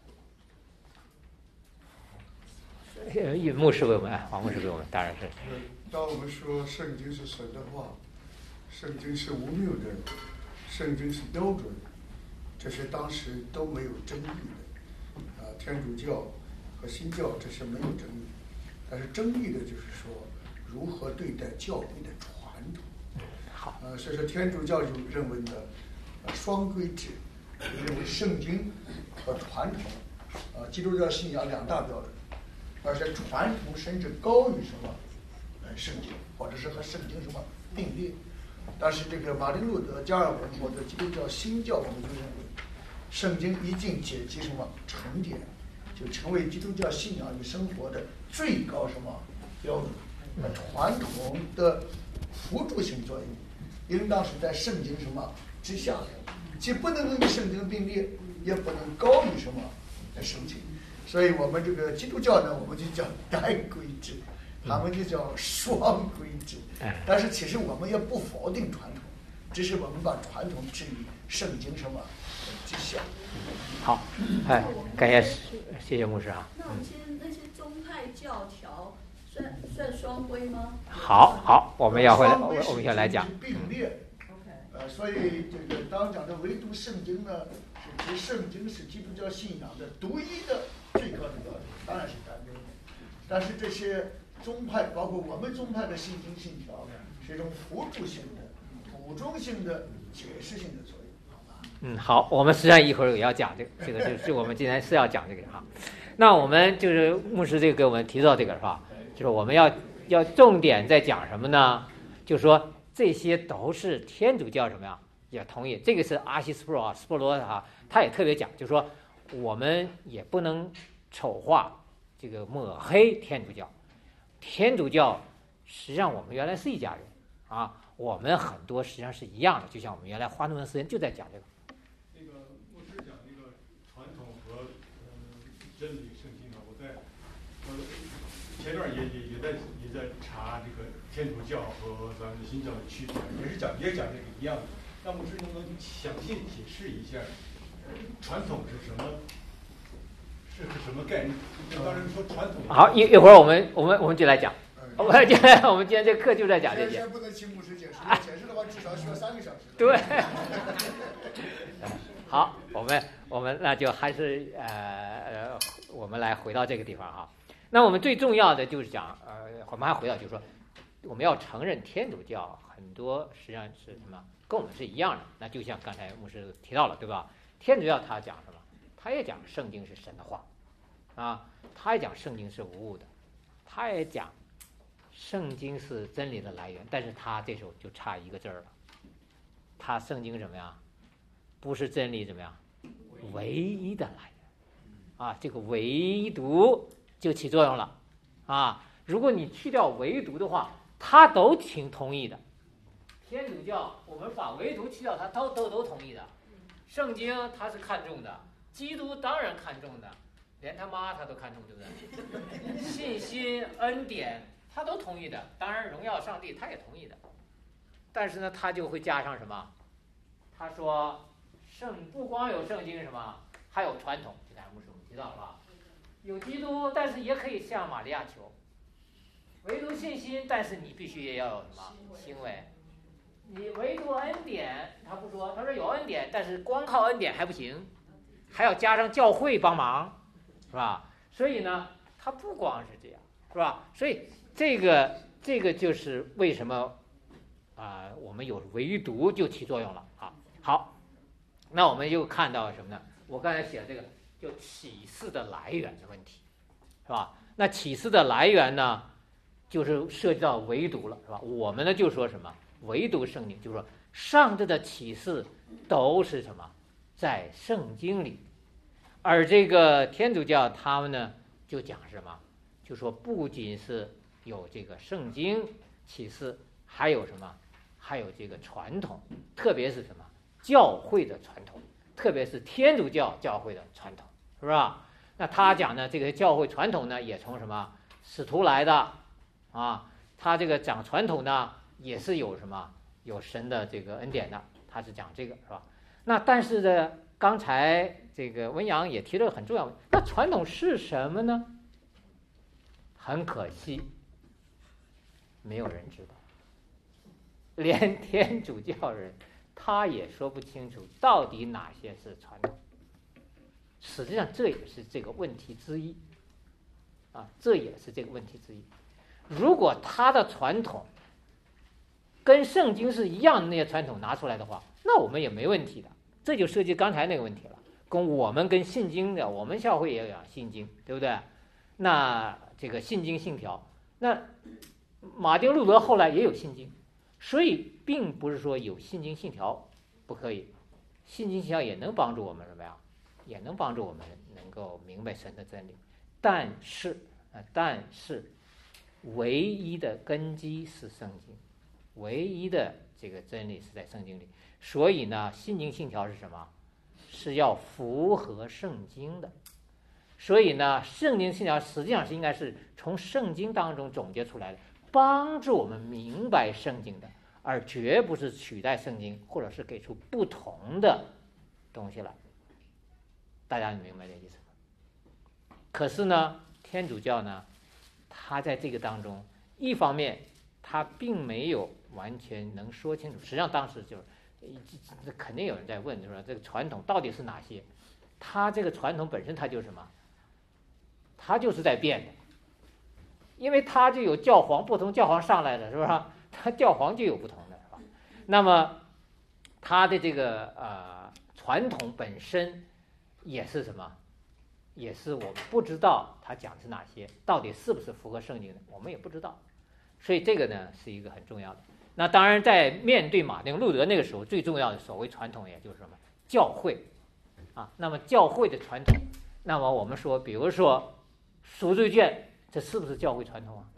[SPEAKER 1] 呃，牧师为我们，哎，黄牧师为我们，当然是。
[SPEAKER 3] 当我们说圣经是神的话，圣经是无谬的，圣经是标准，这些当时都没有争议的。啊，天主教和新教这是没有争议，但是争议的就是说如何对待教会的传统。
[SPEAKER 1] 好，
[SPEAKER 3] 呃，所以说天主教就认为的呃双规制，认为圣经和传统，呃，基督教信仰两大标准，而且传统甚至高于什么呃圣经，或者是和圣经什么并列。但是这个马丁路德、加尔文或者基督教新教，我们就认为圣经一经解析什么成典，就成为基督教信仰与生活的最高什么标准。那传统的辅助性作用应当是在圣经什么之下的，既不能与圣经并列，也不能高于什么圣经。所以我们这个基督教呢，我们就叫单规制，他们就叫双规制。但是其实我们也不否定传统，只是我们把传统置于圣经什么之下。
[SPEAKER 1] 好，哎，感谢谢谢牧师啊。
[SPEAKER 2] 那我们现在那些宗派教条算算双规吗？
[SPEAKER 1] 好好，我们要回来，我我们要来讲。
[SPEAKER 3] 并列。呃，所以这个当讲的唯独圣经呢，是指圣经是基督教信仰的独一的最高的标准，当然是单标准。但是这些宗派，包括我们宗派的信经信条，是一种辅助性的、补充性的、解释性的作用，好吧？
[SPEAKER 1] 嗯，好，我们实际上一会儿也要讲这个，这个就是我们今天是要讲这个哈。那我们就是牧师这个给我们提到这个是吧？就是我们要要重点在讲什么呢？就是说这些都是天主教什么呀？也同意。这个是阿西斯波罗斯波罗哈，他也特别讲，就是说我们也不能丑化这个抹黑天主教。天主教实际上我们原来是一家人啊，我们很多实际上是一样的，就像我们原来花那么多时间就在讲这个。
[SPEAKER 4] 那个牧师讲那个传统和呃真理圣经啊，我在呃前段也也也在也在查这个天主教和咱们新教的区别，也是讲也讲这个一样的。那牧师能不能详细解释一下，传统是什么？是是什么概念？当然说传统。
[SPEAKER 1] 好，一一会儿我们我们我们就来讲。我们今天我们今天这课就在讲这些。
[SPEAKER 3] 先不能请牧师解释，解释的话至少需要三个小时。
[SPEAKER 1] 对。好，我们我们那就还是呃，我们来回到这个地方哈。那我们最重要的就是讲呃，我们还回到就是说，我们要承认天主教很多实际上是什么，跟我们是一样的。那就像刚才牧师提到了，对吧？天主教他讲什么？他也讲圣经是神的话，啊，他也讲圣经是无误的，他也讲圣经是真理的来源，但是他这时候就差一个字儿了，他圣经怎么样？不是真理怎么样？唯一的来源啊，这个唯独就起作用了啊。如果你去掉唯独的话，他都挺同意的。天主教我们把唯独去掉，他都都都同意的。圣经他是看重的，基督当然看重的，连他妈他都看重，对不对？信心恩典他都同意的，当然荣耀上帝他也同意的。但是呢，他就会加上什么？他说圣不光有圣经什么，还有传统，这两牧师我们提到了吧？有基督，但是也可以向玛利亚求。唯独信心，但是你必须也要有什么行为？你唯独恩典，他不说，他说有恩典，但是光靠恩典还不行，还要加上教会帮忙，是吧？所以呢，他不光是这样，是吧？所以这个这个就是为什么啊、呃，我们有唯独就起作用了啊。好，那我们又看到什么呢？我刚才写的这个，就启示的来源的问题，是吧？那启示的来源呢，就是涉及到唯独了，是吧？我们呢就说什么？唯独圣经，就是说上帝的启示都是什么，在圣经里。而这个天主教他们呢就讲什么，就说不仅是有这个圣经启示，还有什么，还有这个传统，特别是什么教会的传统，特别是天主教教会的传统，是吧？那他讲呢，这个教会传统呢也从什么使徒来的啊，他这个讲传统呢也是有什么有神的这个恩典的，他是讲这个，是吧？那但是呢，刚才这个文阳也提了很重要的，那传统是什么呢？很可惜，没有人知道，连天主教人他也说不清楚到底哪些是传统。实际上这也是这个问题之一啊，这也是这个问题之一。如果他的传统跟圣经是一样的那些传统拿出来的话，那我们也没问题的。这就涉及刚才那个问题了，跟我们跟信经的，我们教会也有信经，对不对？那这个信经信条，那马丁路德后来也有信经，所以并不是说有信经信条不可以，信经信条也能帮助我们什么呀？也能帮助我们能够明白神的真理。但是啊，但是唯一的根基是圣经，唯一的这个真理是在圣经里。所以呢，信经信条是什么？是要符合圣经的。所以呢，圣经信条实际上是应该是从圣经当中总结出来的，帮助我们明白圣经的，而绝不是取代圣经，或者是给出不同的东西来。大家明白这意思吗？可是呢，天主教呢，他在这个当中，一方面他并没有完全能说清楚。实际上当时就是肯定有人在问，就是说这个传统到底是哪些？他这个传统本身它就是什么？它就是在变的，因为它就有教皇，不同教皇上来的是吧？它教皇就有不同的，是吧？那么它的这个呃传统本身也是什么？也是我们不知道他讲的是哪些，到底是不是符合圣经的，我们也不知道。所以这个呢是一个很重要的。那当然，在面对马丁路德那个时候，最重要的所谓传统，也就是什么教会啊。那么教会的传统，那么我们说，比如说赎罪券，这是不是教会传统啊？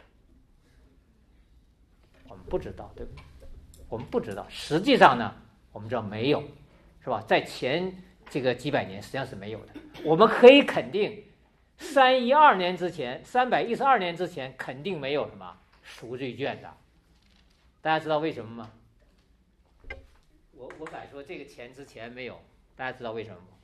[SPEAKER 1] 我们不知道，对不对？我们不知道。实际上呢，我们知道没有，是吧？在前这个几百年实际上是没有的。我们可以肯定，三一二年之前，三百一十二年之前，肯定没有什么赎罪券的。大家知道为什么吗？我我敢说这个钱之前没有，大家知道为什么吗？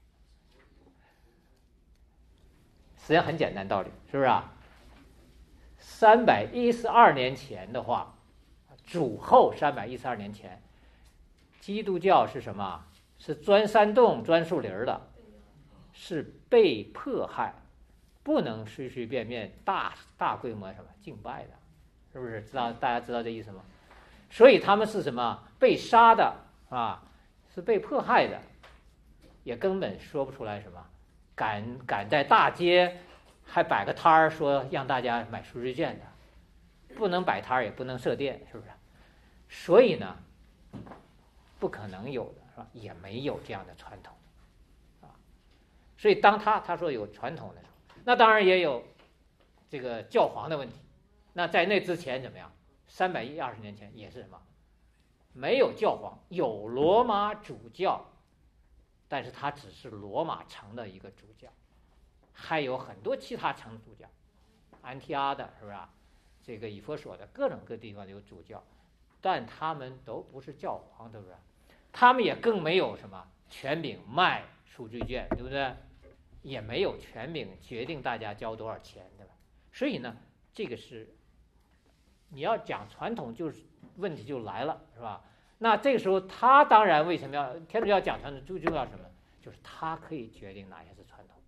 [SPEAKER 1] 实际上很简单道理，是不是啊？三百一十二年前的话，主后三百一十二年前，基督教是什么？是钻山洞、钻树林的，是被迫害，不能随随便便大大规模什么敬拜的，是不是？知道大家知道这意思吗？所以他们是什么？被杀的啊，是被迫害的，也根本说不出来什么，敢敢在大街还摆个摊儿说让大家买赎罪券的， 不能摆摊儿，也不能设店，是不是？所以呢，不可能有的，是吧？也没有这样的传统，啊。所以当他他说有传统的时候，那当然也有这个教皇的问题。那在那之前怎么样？三百一二十年前也是什么？没有教皇，有罗马主教，但是他只是罗马城的一个主教，还有很多其他城主教，安提阿的是不是？这个以弗所的各种各地方有主教，但他们都不是教皇，对不对？他们也更没有什么权柄卖赎罪券，对不对？也没有权柄决定大家交多少钱，对吧？所以呢，这个是你要讲传统，就是问题就来了，是吧？那这个时候他当然为什么要天主教讲传统？最重要什么？就是他可以决定哪些是传统，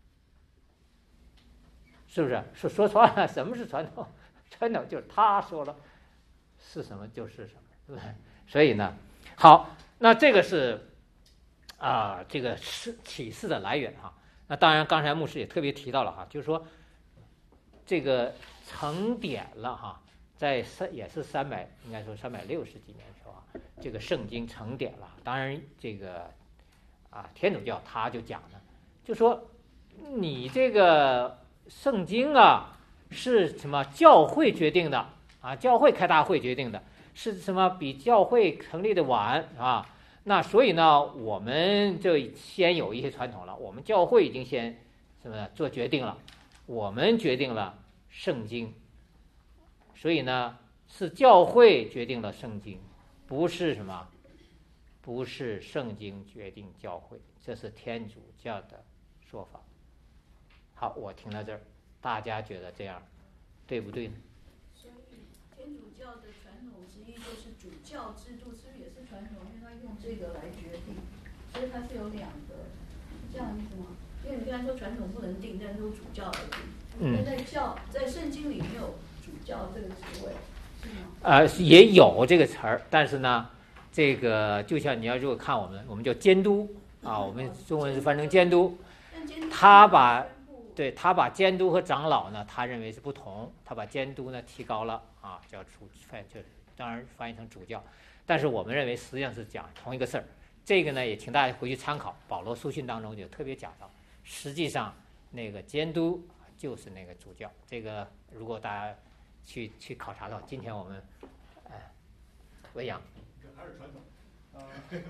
[SPEAKER 1] 是不是？说说穿了，什么是传统？传统就是他说了是什么就是什么，对不对？所以呢，好，那这个是啊、呃，这个是启示的来源哈。那当然，刚才牧师也特别提到了哈，就是说这个成典了哈，在三也是三百，应该说三百六十几年的时候啊，这个圣经成典了。当然，这个啊天主教他就讲呢，就说你这个圣经啊。是什么？教会决定的啊，教会开大会决定的，是什么？比教会成立的晚啊，那所以呢，我们就先有一些传统了。我们教会已经先什么做决定了，我们决定了圣经，所以呢，是教会决定了圣经，不是什么？不是圣经决定教会，这是天主教的说法。好，我听到这儿。大家觉得这样对不对呢？
[SPEAKER 2] 所以天主教的传统之一就是主教制度，是不是也是传统？因为他用这个来决定，所以它是有两个，是这样意思吗？因为你刚才说传统不能定，但是由主教来定。嗯。在教在圣经里没有主教这个职位，是吗？呃，
[SPEAKER 1] 也有这个词儿，但是呢，这个就像你要如果看我们，我们叫监督啊，我们中文是翻成监督，他把。对他把监督和长老呢，他认为是不同，他把监督呢提高了啊，叫主，就当然翻译成主教，但是我们认为实际上是讲同一个事儿。这个呢，也请大家回去参考保罗书信当中就特别讲到，实际上那个监督就是那个主教。这个如果大家去去考察的话，今天我们哎，文扬
[SPEAKER 4] 还是传统啊，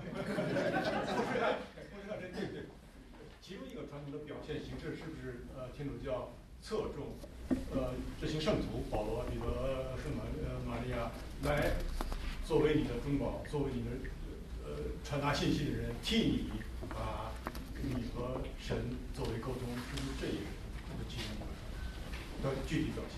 [SPEAKER 4] 其中一个传统的表现形式是不是呃天主教侧重呃这些圣徒保罗、彼得、圣玛呃玛利亚来作为你的中保，作为你的呃传达信息的人，替你把你和神作为沟通，是不是这一个这个其中一个的具体表现？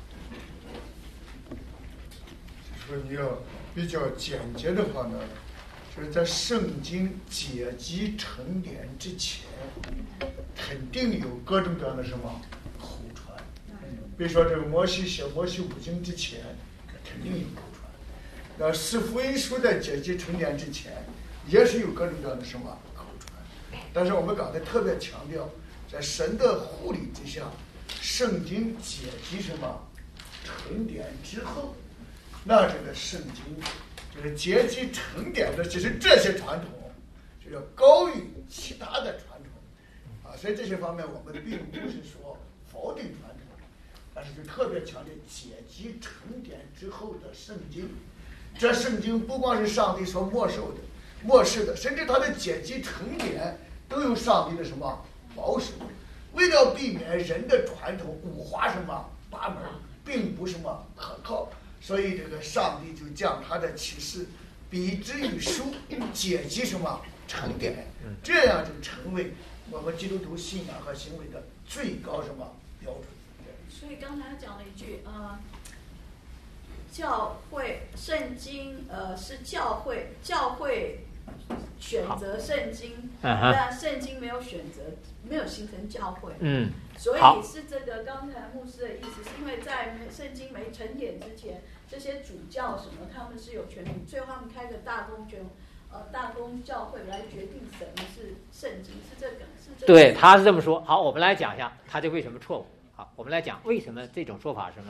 [SPEAKER 3] 就是说你要比较简洁的话呢。就是在圣经解集成典之前，肯定有各种各样的什么口传。比如说这个摩西写摩西五经之前，肯定有口传。那四福音书在解集成典之前，也是有各种各样的什么口传。但是我们刚才特别强调，在神的护理之下，圣经解集什么成典之后，那这个圣经。就是结集成典的，其实这些传统就要高于其他的传统啊，所以这些方面我们并不是说否定传统，但是就特别强调解集成典之后的圣经。这圣经不光是上帝所没收的、漠视的，甚至它的解集成典都有上帝的什么保守，为了避免人的传统五花什么八门，并不什么可靠。所以这个上帝就将他的启示比之于书，解集什么成典，这样就成为我们基督徒信仰和行为的最高什么标准。
[SPEAKER 2] 所以刚才他讲了一句，呃，教会圣经，呃，是教会教会选择圣经，但圣经没有选择，没有形成教会。
[SPEAKER 1] 嗯，
[SPEAKER 2] 所以是这个刚才牧师的意思，是因为在圣经没成典之前，这些主教什么他们是有权利，最后他们开个大公权，呃，大公教会来决定什么是圣经，是这个，是这个。
[SPEAKER 1] 对，他是这么说。好，我们来讲一下他这为什么错误。好，我们来讲为什么这种说法是什么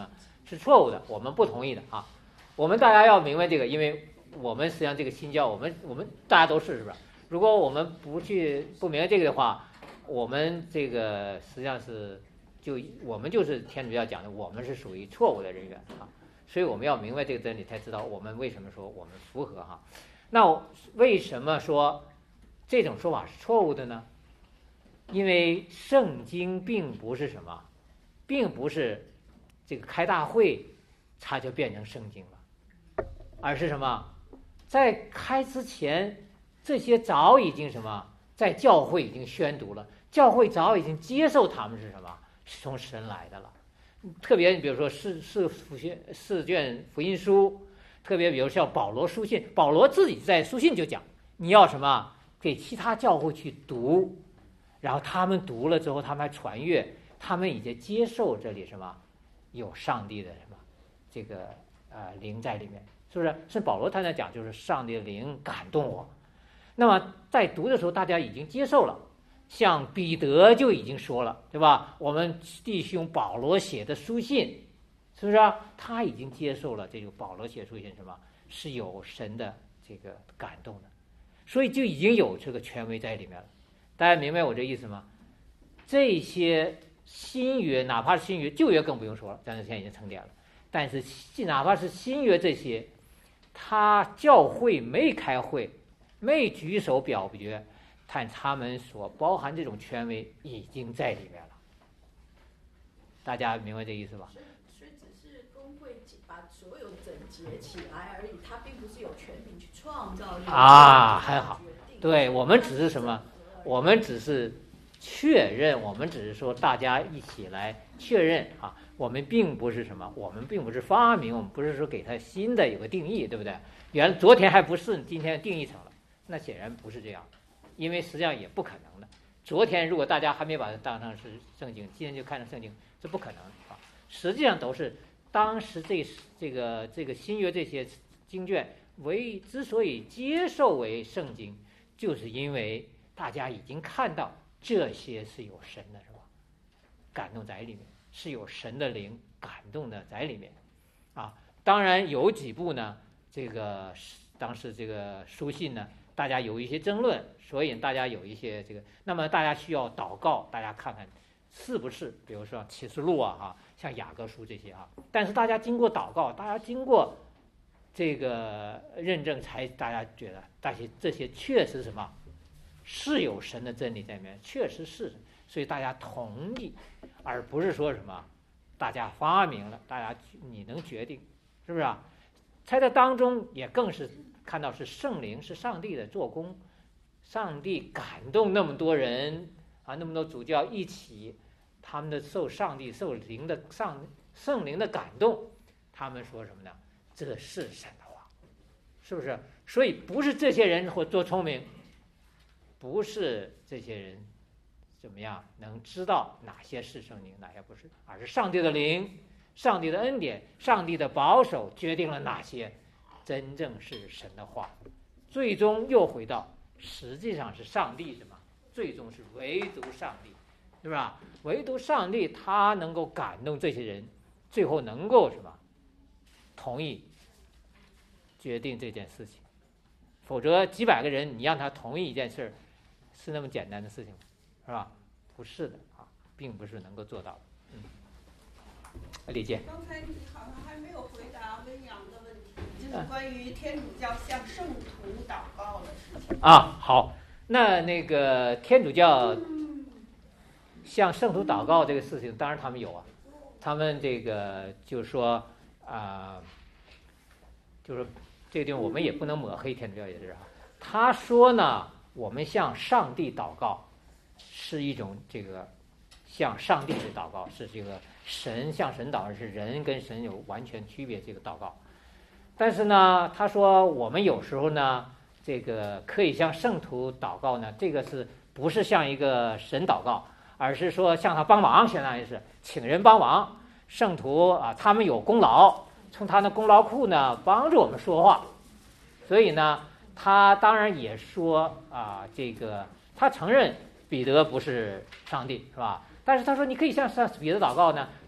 [SPEAKER 1] 是错误的，我们不同意的啊。我们大家要明白这个，因为我们实际上这个新教，我们我们大家都是是不是？如果我们不去不明白这个的话，我们这个实际上是就我们就是天主教讲的，我们是属于错误的人员啊。所以我们要明白这个真理，才知道我们为什么说我们符合哈。那为什么说这种说法是错误的呢？因为圣经并不是什么，并不是这个开大会它就变成圣经了，而是什么？在开之前，这些早已经什么，在教会已经宣读了，教会早已经接受他们是什么，是从神来的了。特别比如说四四福音四卷福音书，特别比如像保罗书信，保罗自己在书信就讲，你要什么给其他教会去读，然后他们读了之后，他们还传阅，他们已经接受这里什么有上帝的什么这个呃灵在里面，是不是？是保罗他在讲，就是上帝的灵感动我。那么在读的时候，大家已经接受了。像彼得就已经说了，对吧？我们弟兄保罗写的书信，是不是啊？他已经接受了这个保罗写书信什么是有神的这个感动的，所以就已经有这个权威在里面了。大家明白我这意思吗？这些新约，哪怕是新约，旧约更不用说了，咱这现在已经成典了。但是哪怕是新约这些，他教会没开会，没举手表决。看他们所包含这种权威已经在里面了，大家明白这意思吧？
[SPEAKER 2] 所以，所以只是公会把所有整洁起来而已，他并不是有权柄去创造力
[SPEAKER 1] 啊。很好，对我们只是什么？我们只是确认，我们只是说大家一起来确认啊。我们并不是什么，我们并不是发明，我们不是说给它新的有个定义，对不对？原昨天还不是，今天定义成了，那显然不是这样。因为实际上也不可能的。昨天如果大家还没把它当成是圣经，今天就看成圣经，这不可能啊！实际上都是当时这这个这个新约这些经卷为之所以接受为圣经，就是因为大家已经看到这些是有神的，是吧？感动在里面，是有神的灵感动的在里面啊。当然有几部呢，这个当时这个书信呢，大家有一些争论。所以大家有一些这个，那么大家需要祷告，大家看看是不是，比如说启示录啊，哈，像雅各书这些啊。但是大家经过祷告，大家经过这个认证，才大家觉得这些这些确实什么是有神的真理在里面，确实是，所以大家同意，而不是说什么大家发明了，大家你能决定，是不是啊？在这当中也更是看到是圣灵是上帝的做工。上帝感动那么多人啊，那么多主教一起，他们的受上帝受灵的上圣灵的感动，他们说什么呢？这是神的话，是不是？所以不是这些人或多聪明，不是这些人怎么样能知道哪些是圣灵，哪些不是，而是上帝的灵、上帝的恩典、上帝的保守决定了哪些真正是神的话，最终又回到。实际上是上帝什么？最终是唯独上帝，对吧？唯独上帝他能够感动这些人，最后能够什么？同意决定这件事情。否则几百个人你让他同意一件事，是那么简单的事情，是吧？不是的啊，并不是能够做到的。嗯，理解。
[SPEAKER 5] 刚才你好像还没有回答温阳的问题，就是关于天主教向圣徒祷告的事情。
[SPEAKER 1] 啊，好，那那个天主教向圣徒祷告这个事情，当然他们有啊，他们这个就是说啊、呃，就是这个地方我们也不能抹黑天主教也是啊。他说呢，我们向上帝祷告是一种这个向上帝的祷告，是这个神向神祷告，是人跟神有完全区别这个祷告。但是呢，他说我们有时候呢，这个可以向圣徒祷告呢，这个是不是向一个神祷告，而是说向他帮忙，相当于是请人帮忙。圣徒啊，他们有功劳，从他的功劳库呢帮助我们说话。所以呢，他当然也说啊，这个他承认彼得不是上帝，是吧？但是他说你可以向上彼得祷告呢，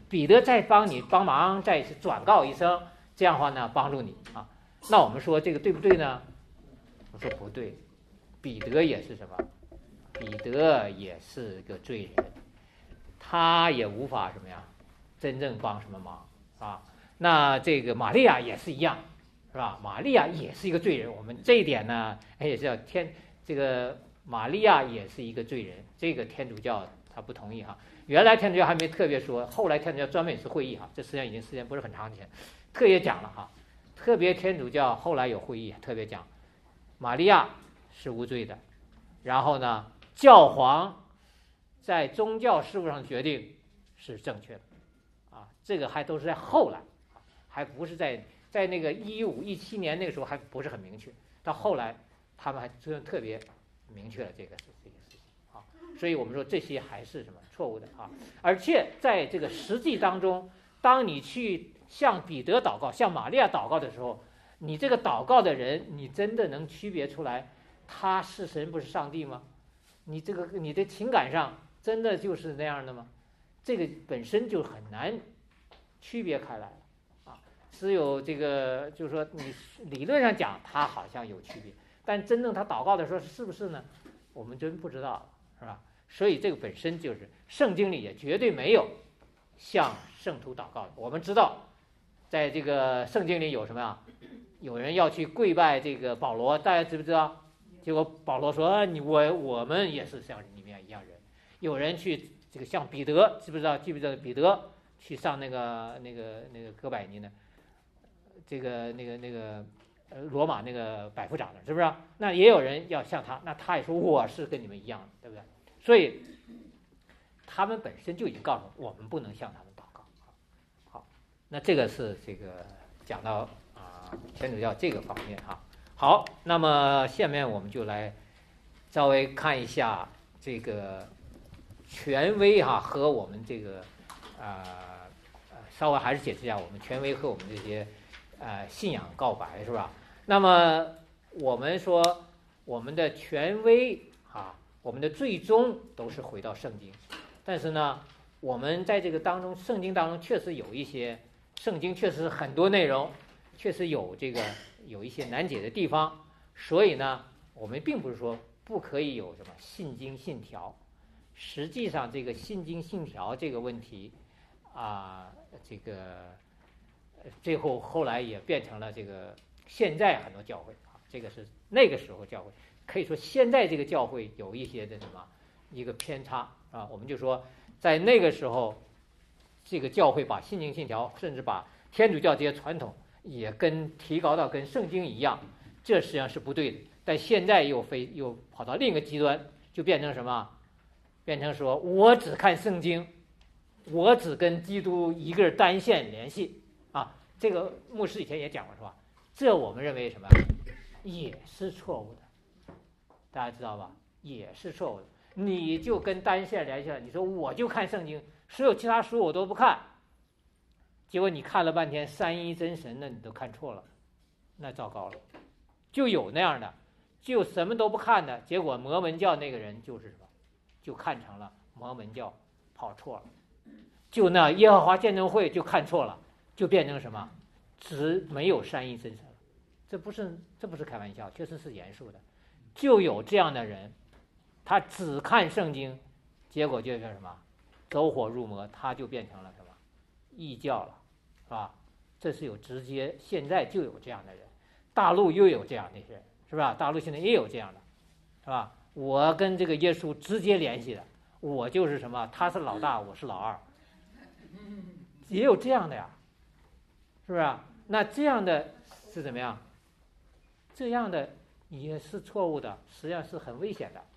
[SPEAKER 1] 彼得再帮你帮忙再转告一声，这样的话呢帮助你啊。那我们说这个对不对呢？我说不对，彼得也是什么？彼得也是个罪人，他也无法什么呀，真正帮什么忙啊？那这个玛利亚也是一样，是吧？玛利亚也是一个罪人，我们这一点呢，也是要天这个玛利亚也是一个罪人，这个天主教他不同意哈。原来天主教还没特别说，后来天主教专门有次会议哈，这实际上已经时间不是很长前，特别讲了哈。特别天主教后来有会议特别讲，玛利亚是无罪的，然后呢，教皇在宗教事务上决定是正确的，啊，这个还都是在后来，还不是在在那个一五一七年那个时候还不是很明确，到后来他们还真特别明确了这个这个事情啊，所以我们说这些还是什么错误的啊，而且在这个实际当中，当你去向彼得祷告、向玛利亚祷告的时候，你这个祷告的人，你真的能区别出来他是神不是上帝吗？你这个你的情感上真的就是那样的吗？这个本身就很难区别开来啊。只有这个就是说，你理论上讲他好像有区别，但真正他祷告的时候是不是呢？我们真不知道，是吧？所以这个本身就是圣经里也绝对没有向圣徒祷告的。我们知道，在这个圣经里有什么呀？有人要去跪拜这个保罗，大家知不知道？结果保罗说：“你我我们也是像你们一样人。”有人去这个像彼得，知不知道？记不记得彼得去上那个那个那个哥白尼呢？这个那个那个呃罗马那个百夫长的，是不是？那也有人要像他，那他也说我是跟你们一样的，对不对？所以他们本身就已经告诉我们不能向他们祷告。好，那这个是这个讲到啊天主教这个方面哈。好，那么下面我们就来稍微看一下这个权威哈和我们这个呃稍微还是解释一下我们权威和我们这些呃信仰告白，是吧？那么我们说我们的权威啊，我们的最终都是回到圣经，但是呢，我们在这个当中，圣经当中确实有一些，圣经确实很多内容，确实有这个有一些难解的地方，所以呢，我们并不是说不可以有什么信经信条。实际上，这个信经信条这个问题啊，这个最后后来也变成了这个现在很多教会啊，这个是那个时候教会，可以说现在这个教会有一些的什么一个偏差啊，我们就说在那个时候，这个教会把信经信条，甚至把天主教这些传统也跟提高到跟圣经一样，这实际上是不对的。但现在又非又跑到另一个极端，就变成什么？变成说我只看圣经，我只跟基督一个单线联系啊。这个牧师以前也讲过是吧？这我们认为什么？也是错误的，大家知道吧？也是错误的。你就跟单线联系了，你说我就看圣经，所有其他书我都不看，结果你看了半天三一真神呢，你都看错了，那糟糕了。就有那样的，就什么都不看的，结果摩门教那个人就是什么，就看成了摩门教，跑错了。就那耶和华见证会就看错了，就变成什么，只没有三一真神了。这不是这不是开玩笑，确实是严肃的。就有这样的人，他只看圣经，结果就叫什么，走火入魔，他就变成了什么异教了，是吧？这是有直接，现在就有这样的人，大陆又有这样的人，是吧？大陆现在也有这样的，是吧？我跟这个耶稣直接联系的，我就是什么，他是老大，我是老二，也有这样的呀，是不是？那这样的是怎么样？这样的也是错误的，实际上是很危险的。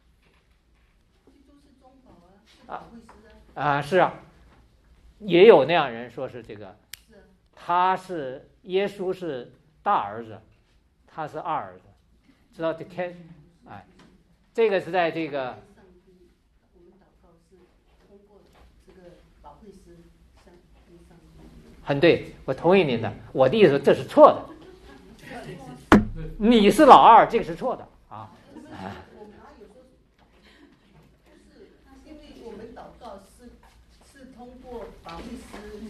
[SPEAKER 1] 啊啊是啊，也有那样人说是这个，他是耶稣是大儿子，他是二儿子，知道这天，哎，这个是在这个。很对，我同意您的。我的意思，这是错的。你是老二，这个是错的啊。啊
[SPEAKER 5] 因为我们祷告是是通过保惠师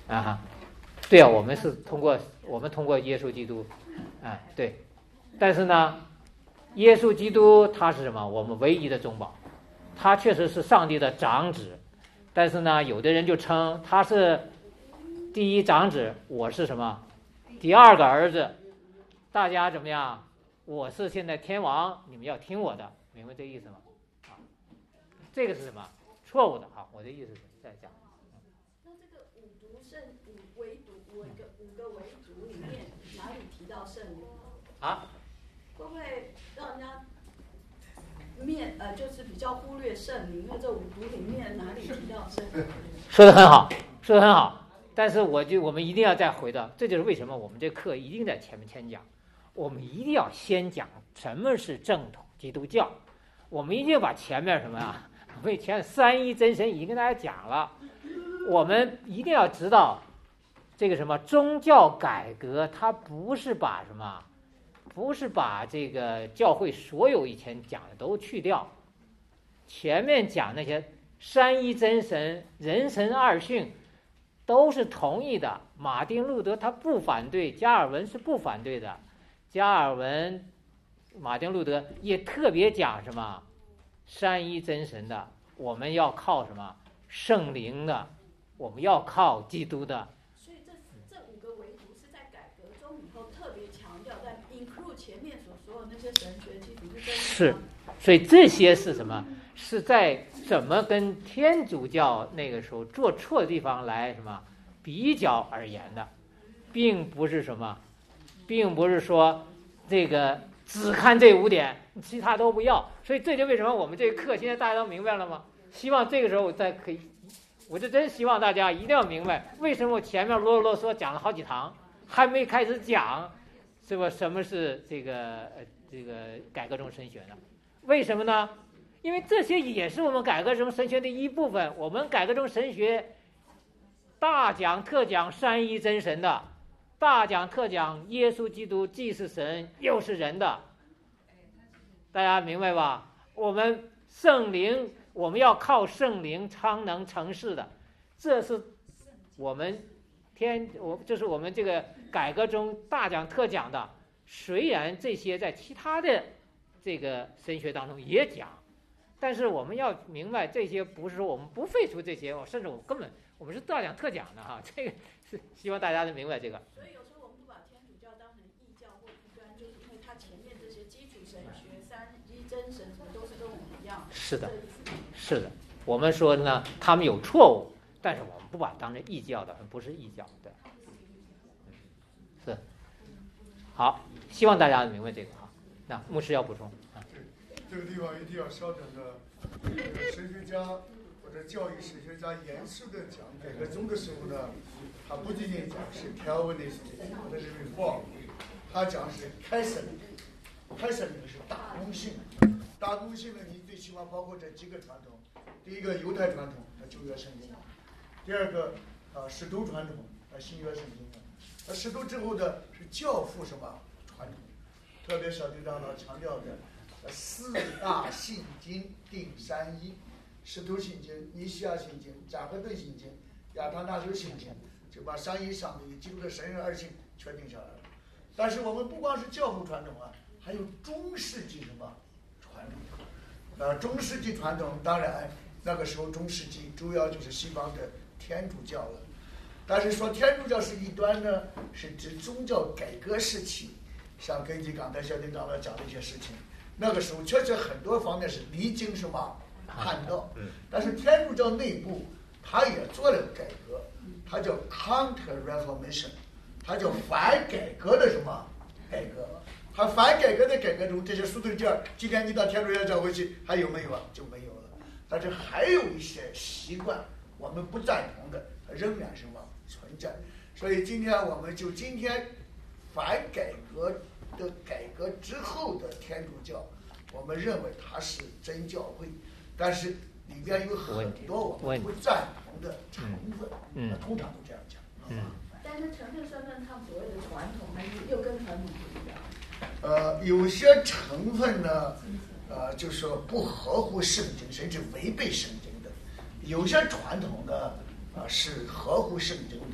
[SPEAKER 1] 啊哈，对啊，我们是通过我们通过耶稣基督，啊对，但是呢，耶稣基督他是什么？我们唯一的中保，他确实是上帝的长子，但是呢，有的人就称他是第一长子，我是什么？第二个儿子，大家怎么样？我是现在天王，你们要听我的，明白这意思吗？啊，这个是什么？错误的啊！我的意思是在讲。
[SPEAKER 2] 那这个五独圣五唯独五个五个唯独里面哪里提到圣灵？
[SPEAKER 1] 啊？
[SPEAKER 2] 会不会让人家面呃就是比较忽略圣灵？因为这五独里面哪里提到圣灵？
[SPEAKER 1] 说得很好，说得很好。但是我就我们一定要再回到，这就是为什么我们这课一定在前面先讲，我们一定要先讲什么是正统基督教，我们一定要把前面什么啊，为前三一真神已经跟大家讲了，我们一定要知道这个什么宗教改革，它不是把什么，不是把这个教会所有以前讲的都去掉，前面讲那些三一真神、人神二性。都是同意的，马丁路德他不反对，加尔文是不反对的，加尔文、马丁路德也特别讲什么三一真神的，我们要靠什么圣灵的，我们要靠基督的。
[SPEAKER 2] 所以这这五个唯独是在改革中以后特别强调，在 include 前面所说的那些神学基础是
[SPEAKER 1] 是，所以这些是什么？是在怎么跟天主教那个时候做错的地方来什么比较而言的，并不是什么，并不是说这个只看这五点，其他都不要。所以这就为什么我们这个课现在大家都明白了吗？希望这个时候再可以，我就真希望大家一定要明白，为什么我前面啰啰嗦讲了好几堂，还没开始讲，是吧？什么是这个呃这个改革中神学呢？为什么呢？因为这些也是我们改革中神学的一部分。我们改革中神学大讲特讲三一真神的，大讲特讲耶稣基督既是神又是人的，大家明白吧？我们圣灵，我们要靠圣灵昌能成事的，这是我们天，我这是我们这个改革中大讲特讲的。虽然这些在其他的这个神学当中也讲。但是我们要明白，这些不是说我们不废除这些，甚至我们根本我们是大讲特讲的哈，这个是希望大家能明白这个。
[SPEAKER 2] 所以有时候我们不把天主教当成异教或异端，就是因为它前面这些基础神学、三一真神什么都是跟我们一样。
[SPEAKER 1] 是的，是的。我们说呢，他们有错误，但是我们不把它当成异教的，不是异教，对。是。好，希望大家明白这个哈。那牧师要补充。
[SPEAKER 3] 这个地方一定要稍等的，神学家或者教育史学家严肃的讲改革中的时候呢，他不仅仅讲是 Calvinist 或者是 Reform， 他讲是开始开始那个是大公性，大公性呢，你最起码包括这几个传统，第一个犹太传统，它旧约圣经；第二个啊使徒传统，啊新约圣经的；那使徒之后的是教父什么传统，特别小队长呢强调的。四大信经定三一，使徒信经、尼西亚信经、加和顿信经、亚特纳修信经，就把三一上的基督的神人二性确定下来了。但是我们不光是教父传统啊，还有中世纪什么传统？呃，中世纪传统当然那个时候中世纪主要就是西方的天主教了。但是说天主教是异端呢，是指宗教改革时期，像根据刚才小丁长老讲的一些事情。那个时候确实很多方面是历经什么叛道，但是天主教内部他也做了改革，它叫 Counter Reformation， 它叫反改革的什么改革？它反改革的改革中，这些书头件今天你到天主教教会去还有没有啊？就没有了。但是还有一些习惯我们不赞同的，仍然什么存在。所以今天我们就今天反改革的改革之后的天主教，我们认为它是真教会，但是里边有很多我们不赞同的成分，
[SPEAKER 1] 嗯，
[SPEAKER 3] 通常都这样讲。
[SPEAKER 1] 嗯，
[SPEAKER 2] 但是成分身份，他们所谓的传统，还是又跟传统不一样。
[SPEAKER 3] 呃，有些成分呢，呃，就是说不合乎圣经，甚至违背圣经的；有些传统呢，啊、呃，是合乎圣经的。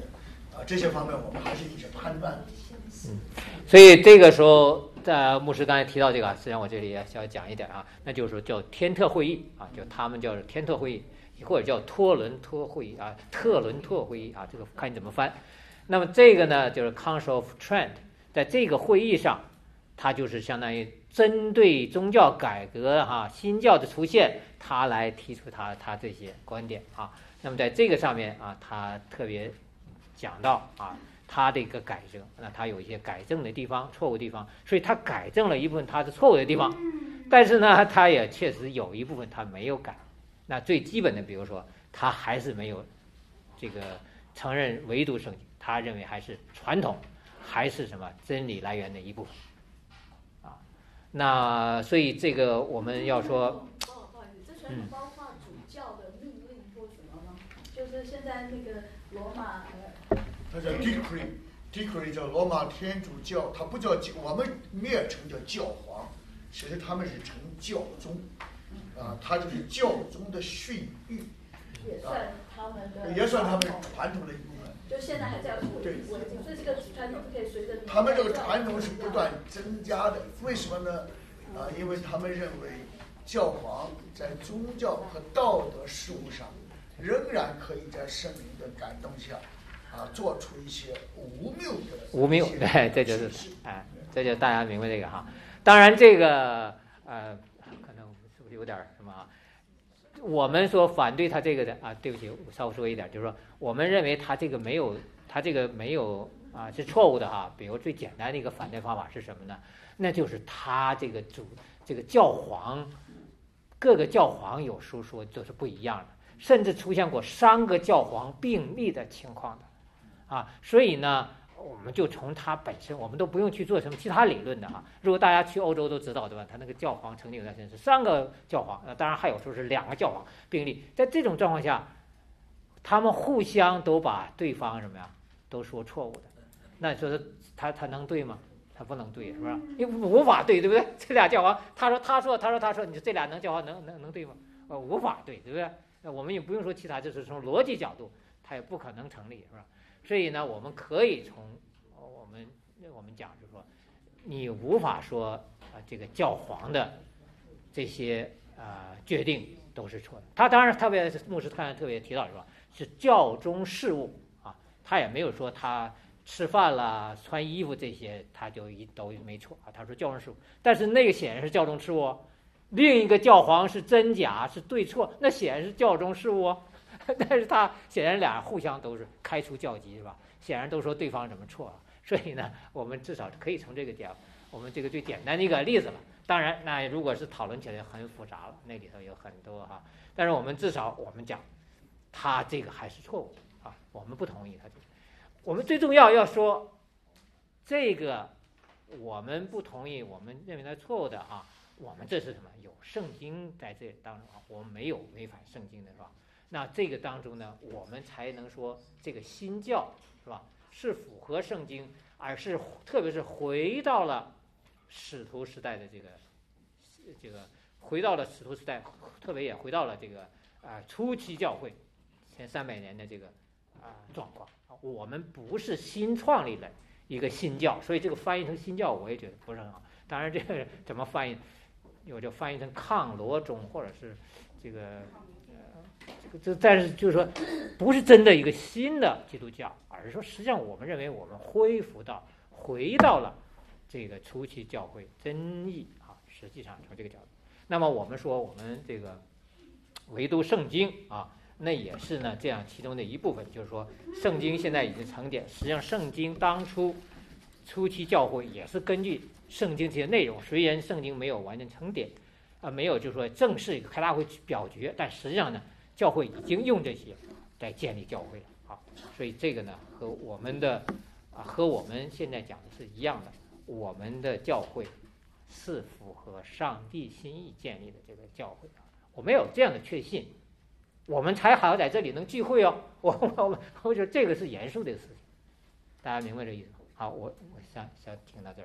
[SPEAKER 3] 啊，这些方面我们还是一些判断。
[SPEAKER 1] 嗯，所以这个时候，在牧师刚才提到这个，实际上我这里也要讲一点啊，那就是说叫天特会议啊，就他们叫天特会议，或者叫托伦托会议啊，特伦托会议啊，这个看你怎么翻。那么这个呢，就是 Council of Trent， 在这个会议上，它就是相当于针对宗教改革哈、啊、新教的出现，他来提出他他这些观点啊。那么在这个上面啊，他特别讲到啊。他的一个改正，那他有一些改正的地方、错误地方，所以他改正了一部分他的错误的地方，但是呢，他也确实有一部分他没有改。那最基本的，比如说，他还是没有这个承认唯独圣经，他认为还是传统，还是什么真理来源的一部分啊。那所以这个我们要说，
[SPEAKER 2] 不好意思，这传统包括主教的命令或什么吗？就是现在那个罗马呃。
[SPEAKER 3] 它叫 decree，decree 叫罗马天主教，它不叫我们蔑称叫教皇，其实他们是称教宗，啊，它就是教宗的训谕，
[SPEAKER 2] 也算他们的，
[SPEAKER 3] 也算他们传统的一部分。
[SPEAKER 2] 就现在还在维
[SPEAKER 3] 对，
[SPEAKER 2] 所以这个传统是可以随着。
[SPEAKER 3] 他们这个传统是不断增加的，为什么呢？啊，因为他们认为教皇在宗教和道德事务上，仍然可以在圣灵的感动下。啊，做出一些无谬的
[SPEAKER 1] 无谬，对，这就是哎，这就大家明白这个哈。当然，这个呃，可能是不是有点什么啊？我们说反对他这个的啊，对不起，我稍微说一点，就是说，我们认为他这个没有，他这个没有啊，是错误的哈。比如最简单的一个反对方法是什么呢？那就是他这个主这个教皇，各个教皇有时候说都是不一样的，甚至出现过三个教皇并立的情况的。啊，所以呢，我们就从它本身，我们都不用去做什么其他理论的哈。如果大家去欧洲都知道，对吧？他那个教皇曾经有段时间是三个教皇，呃，当然还有时候是两个教皇并立。在这种状况下，他们互相都把对方什么呀，都说错误的。那说他他能对吗？他不能对，是不是？因为无法对，对不对？这俩教皇，他说他说他说他说，你说这俩能教皇能能能对吗？呃，无法对，对不对？那我们也不用说其他，就是从逻辑角度，它也不可能成立，是吧？所以呢，我们可以从我们我们讲，就是说，你无法说啊、呃，这个教皇的这些啊、呃、决定都是错的。他当然特别牧师看特别提到是吧，是教中事务啊，他也没有说他吃饭啦、穿衣服这些他就一都没错啊。他说教中事务，但是那个显然是教中事务，另一个教皇是真假是对错，那显然是教中事务。但是他显然俩互相都是开除教籍，是吧？显然都说对方怎么错，所以呢，我们至少可以从这个讲，我们这个最简单的一个例子了。当然，那如果是讨论起来很复杂了，那里头有很多哈。但是我们至少我们讲，他这个还是错误啊，我们不同意他这个。我们最重要要说，这个我们不同意，我们认为他错误的啊，我们这是什么？有圣经在这当中啊，我们没有违反圣经的，是吧？那这个当中呢，我们才能说这个新教是吧，是符合圣经，而是特别是回到了使徒时代的这个这个回到了使徒时代，特别也回到了这个啊、呃、初期教会前三百年的这个啊、呃、状况。我们不是新创立了一个新教，所以这个翻译成新教，我也觉得不是很好。当然，这个怎么翻译，有就翻译成抗罗宗，或者是这个。这但是就是说，不是真的一个新的基督教，而是说实际上我们认为我们恢复到回到了这个初期教会真意啊，实际上从这个角度。那么我们说我们这个唯独圣经啊，那也是呢这样其中的一部分，就是说圣经现在已经成典，实际上圣经当初初期教会也是根据圣经这些内容，虽然圣经没有完全成典啊，没有就是说正式一个开大会表决，但实际上呢。教会已经用这些在建立教会了啊，所以这个呢和我们的啊和我们现在讲的是一样的，我们的教会是符合上帝心意建立的这个教会啊，我们有这样的确信，我们才好在这里能聚会哦。我我我觉得这个是严肃的事情，大家明白这意思吗？好，我我想想听到这儿。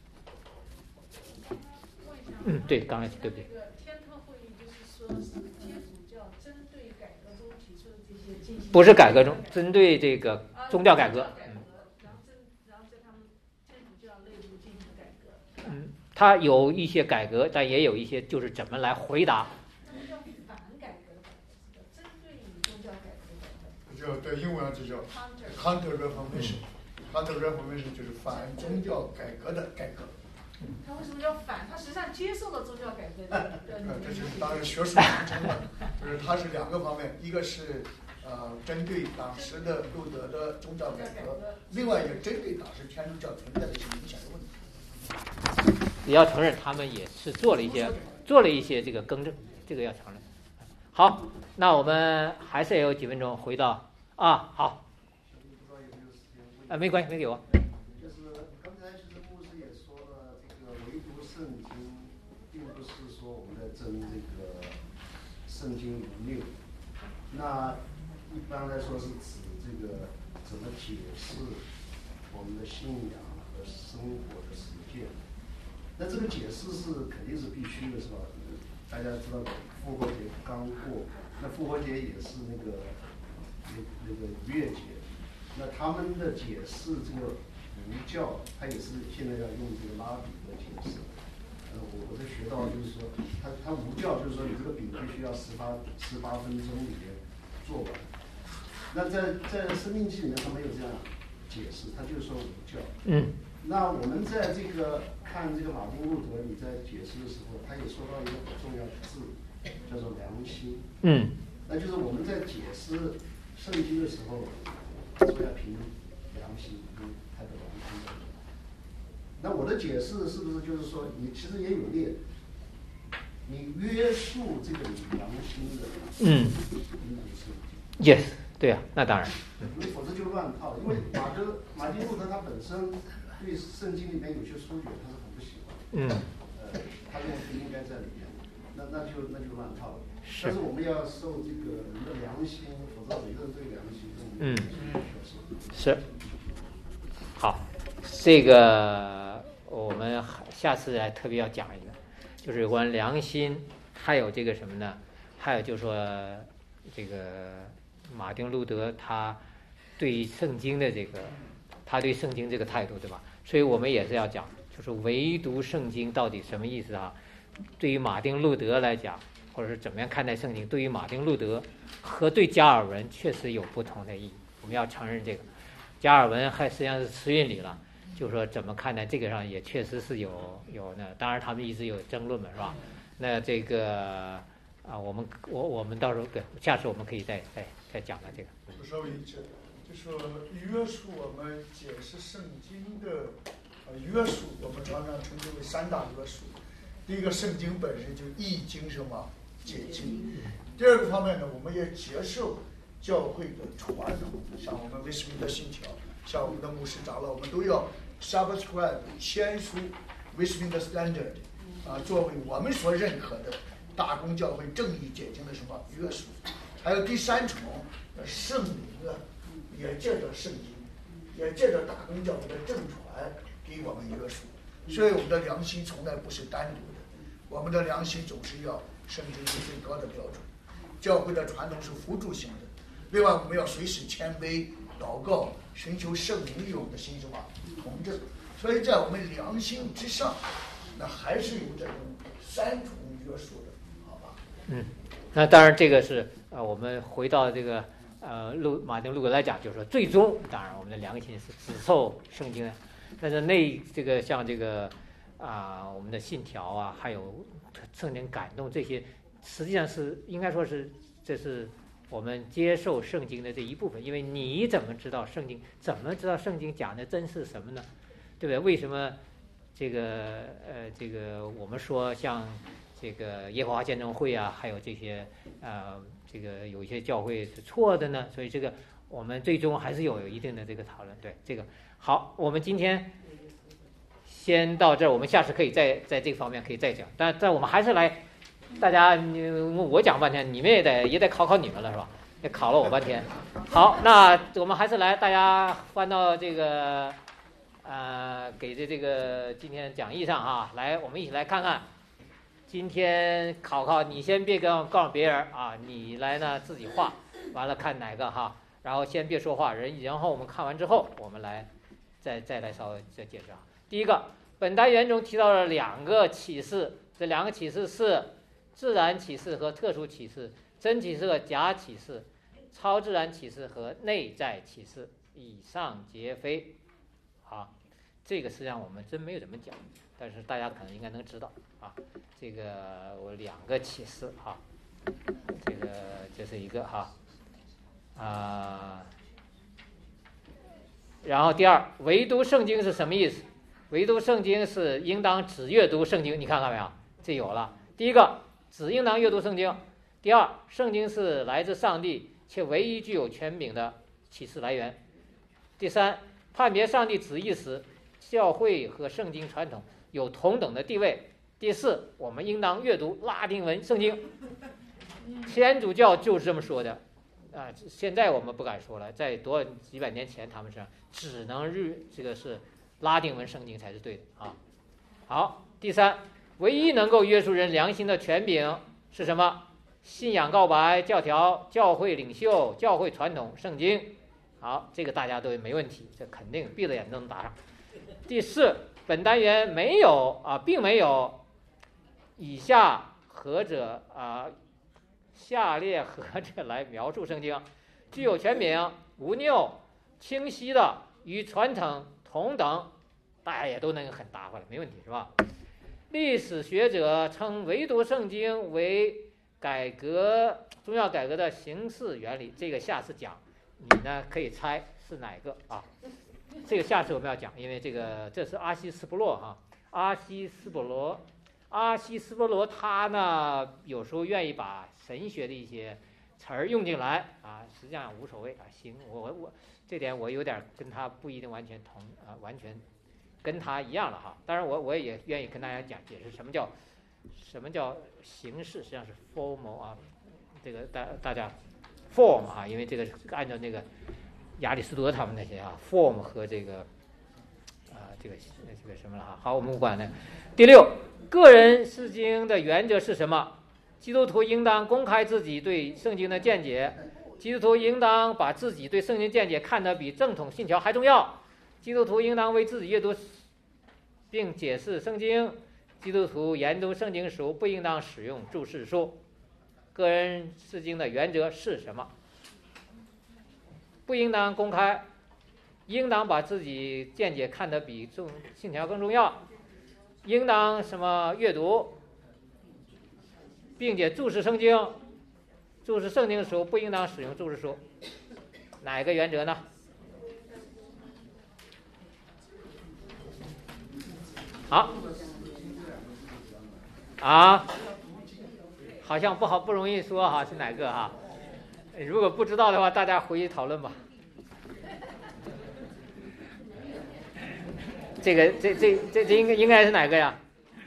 [SPEAKER 1] 嗯，对，刚才对不对？
[SPEAKER 2] 天特会议就是说是天主教针对改革中提出的这些进行，
[SPEAKER 1] 不是改革中，针对这个宗教改革，
[SPEAKER 2] 啊、然后针然后在他们天主教内部进行改革。
[SPEAKER 1] 嗯，他有一些改革，但也有一些就是怎么来回答。
[SPEAKER 2] 那叫反改革的改革，针对于宗教改革的改革。
[SPEAKER 3] 就对英文上就叫 counter reformation。counter reformation 就是反宗教改革的改革。
[SPEAKER 2] 他为什么叫反？他实际上接受了宗教改革的。
[SPEAKER 3] 呃，这是当然学术名称了，就是它是两个方面，一个是呃针对当时的路德的宗教改革，另外也针对当时天主教存在的一些影响的问题。
[SPEAKER 1] 也要承认他们也是做了一些做了一些这个更正，这个要承认。好，那我们还是有几分钟回到啊，好，啊，没关系，没给我。
[SPEAKER 6] 就是刚才其实牧师也说了，这个唯独圣经，并不是说我们在争这个圣经无谬。那一般来说是指这个怎么解释我们的信仰和生活的实践。那这个解释是肯定是必须的，是吧？大家知道复活节刚过，那复活节也是那个那那个逾越节，那他们的解释这个无教，他也是现在要用这个拉比的解释。呃，我我在学到就是说，他他无教就是说你这个饼必须要十八十八分钟里面做完。那在在生命记里面他没有这样解释，他就是说无教。
[SPEAKER 1] 嗯。
[SPEAKER 6] 那我们在这个看这个马丁路德，你在解释的时候，他也说到一个很重要的字，叫做良心。
[SPEAKER 1] 嗯。
[SPEAKER 6] 那就是我们在解释圣经的时候，说要凭良心，凭他的良心。那我的解释是不是就是说，你其实也有列，你约束这个你良心的，
[SPEAKER 1] 嗯，yes， 对啊，那当然。
[SPEAKER 6] 因为否则就乱套。因为马哥马丁路德他本身对圣经里面有些书卷他是很不喜欢，
[SPEAKER 1] 嗯，
[SPEAKER 6] 呃，他认为不应该在里面，那那就那就乱套了。
[SPEAKER 1] 是。
[SPEAKER 6] 但是我们要受这个人的良心，否则每个人对良心，
[SPEAKER 1] 嗯，是。好，这个我们下次来特别要讲一个，就是有关良心，还有这个什么呢？还有就是说这个马丁路德他对圣经的这个。他对圣经这个态度，对吧？所以我们也是要讲，就是唯独圣经到底什么意思啊？对于马丁路德来讲，或者是怎么样看待圣经，对于马丁路德和对加尔文确实有不同的意义。我们要承认这个。加尔文还实际上是词韵里了，就是说怎么看待这个上也确实是有有那，当然他们一直有争论嘛，是吧？那这个啊，我们我我们到时候对，下次我们可以再再再讲到这个。
[SPEAKER 3] 我稍微就说约束我们解释圣经的呃约束，我们常常称之为三大约束。第一个，圣经本身就译经什么解经；第二个方面呢，我们也接受教会的传统，像我们威斯敏特信条，像我们的牧师长老，我们都要 subscribe 签署威斯敏特 standard 啊，作为我们所认可的大公教会正义解经的什么约束。还有第三重，圣灵啊。也借着圣经，也借着大公教会的正传给我们约束，所以我们的良心从来不是单独的，我们的良心总是要圣经是最高的标准，教会的传统是辅助性的。另外，我们要随时谦卑祷告，寻求圣灵与我们的心什么同正。所以在我们良心之上，那还是有这种三重约束的，好吧？
[SPEAKER 1] 嗯，那当然这个是呃，我们回到这个。呃，路马丁路德来讲，就是说，最终当然我们的良心是只受圣经的，但是那这个像这个啊、呃，我们的信条啊，还有圣灵感动这些，实际上是应该说是这是我们接受圣经的这一部分。因为你怎么知道圣经？怎么知道圣经讲的真是什么呢？对不对？为什么这个呃这个我们说像这个耶和华见证会啊，还有这些呃。这个有一些教会是错的呢，所以这个我们最终还是有有一定的这个讨论。对这个好，我们今天先到这儿，我们下次可以再在这个方面可以再讲。但但我们还是来，大家我讲半天，你们也得也得考考你们了，是吧？也考了我半天。好，那我们还是来，大家翻到这个呃给的这个今天讲义上啊，来我们一起来看看。 今天考考你，先别跟告诉别人啊，你来呢自己画，完了看哪个哈，然后先别说话，人，然后我们看完之后，我们来再再来稍微再解释啊。第一个，本单元中提到了两个启示，这两个启示是自然启示和特殊启示，真启示和假启示，超自然启示和内在启示，以上皆非。啊，这个实际上我们真没有怎么讲，但是大家可能应该能知道啊。这个我两个启示哈，这个这是一个哈啊。然后第二，唯读圣经是什么意思？唯读圣经是应当只阅读圣经，你看看没有？这有了。第一个，只应当阅读圣经；第二，圣经是来自上帝且唯一具有权柄的启示来源；第三，判别上帝旨意时，教会和圣经传统有同等的地位。第四，我们应当阅读拉丁文圣经。天主教就是这么说的啊，现在我们不敢说了，在多几百年前他们是只能日这个是拉丁文圣经才是对的啊。好，第三，唯一能够约束人良心的权柄是什么？信仰告白、教条、教会领袖、教会传统、圣经。好，这个大家都没问题，这肯定闭着眼都能答上。第四，本单元没有啊，并没有以下何者啊，下列何者来描述圣经，具有权柄、无谬、清晰的与传统同等，大家也都能很答回来，没问题是吧？历史学者称唯读圣经为改革宗教改革的形式原理，这个下次讲，你呢可以猜是哪个啊？这个下次我们要讲，因为这个这是阿西斯波罗哈，阿西斯波罗，阿西斯波罗他呢有时候愿意把神学的一些词儿用进来啊，实际上无所谓啊，行，我我这点我有点跟他不一定完全同啊，完全跟他一样了哈。当然我我也愿意跟大家讲解释什么叫什么叫形式，实际上是 formal 啊，这个大大家 form 啊，因为这个按照那个亚里士多他们那些啊 form 和这个啊这个这个什么了哈。好，我们不管了。第六，个人释经的原则是什么？基督徒应当公开自己对圣经的见解，基督徒应当把自己对圣经见解看得比正统信条还重要，基督徒应当为自己阅读并解释圣经，基督徒研读圣经时不应当使用注释书。个人释经的原则是什么？不应当公开，应当把自己见解看得比重信条更重要，应当什么阅读并且注释圣经，注释圣经的时候不应当使用注释书。哪一个原则呢？好啊，好像不好不容易说哈是哪个哈，如果不知道的话，大家回去讨论吧。这个这这这这应该应该是哪个呀？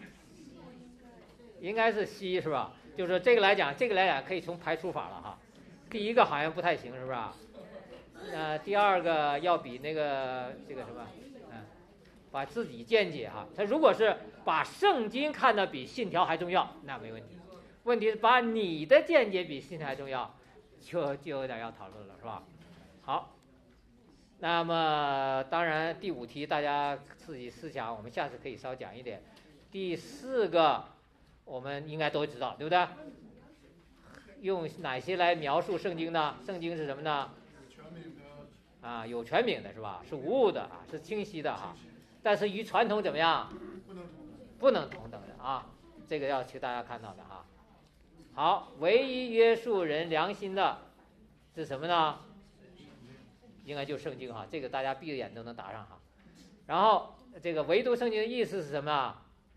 [SPEAKER 1] 应该是西是吧？就是说这个来讲，这个来讲可以从排除法了哈。第一个好像不太行，是不是？呃，第二个要比那个这个什么，嗯，把自己见解哈。他如果是把圣经看得比信条还重要，那没问题。问题是把你的见解比信条还重要，就就有点要讨论了，是吧？好，那么当然第五题大家自己思想，我们下次可以稍讲一点。第四个我们应该都知道，对不对？用哪些来描述圣经呢？圣经是什么呢？啊，有权柄的是吧？是无误的啊，是清晰的啊。但是与传统怎么样？不能同等的啊，这个要求大家看到的啊。好，唯一约束人良心的是什么呢？应该就是圣经哈，这个大家闭着眼都能答上哈。然后这个唯独圣经的意思是什么？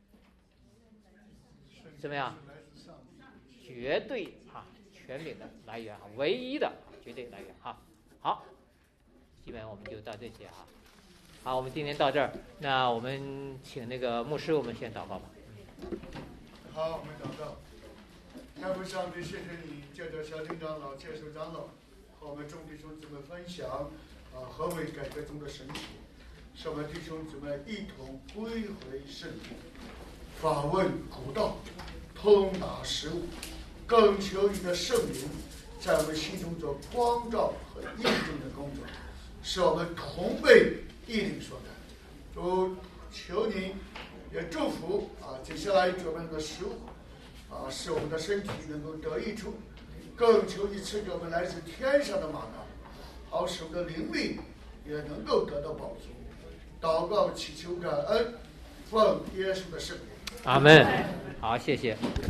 [SPEAKER 1] 什么呀？绝对啊，权柄的来源啊，唯一的绝对来源哈。好，基本上我们就到这些哈。好，我们今天到这儿，那我们请那个牧师，我们先祷告吧。
[SPEAKER 3] 好，我们祷告。天父上帝，谢谢你借着小丁长老、介寿长老和我们众弟兄姊妹分享啊，何为改革中的神奇，使我们弟兄姊妹一同归回圣经，访问古道， 通达事物，更求你的圣灵在我们心中做光照和印证的工作，使我们同被一灵所感。主，求您也祝福啊，接下来我们的食物啊，使我们的身体能够得益处，更求你赐给我们来自天上的玛纳，好使我们的灵力也能够得到保足。祷告祈求感恩，奉耶稣的圣名，
[SPEAKER 1] 阿门。好，谢谢。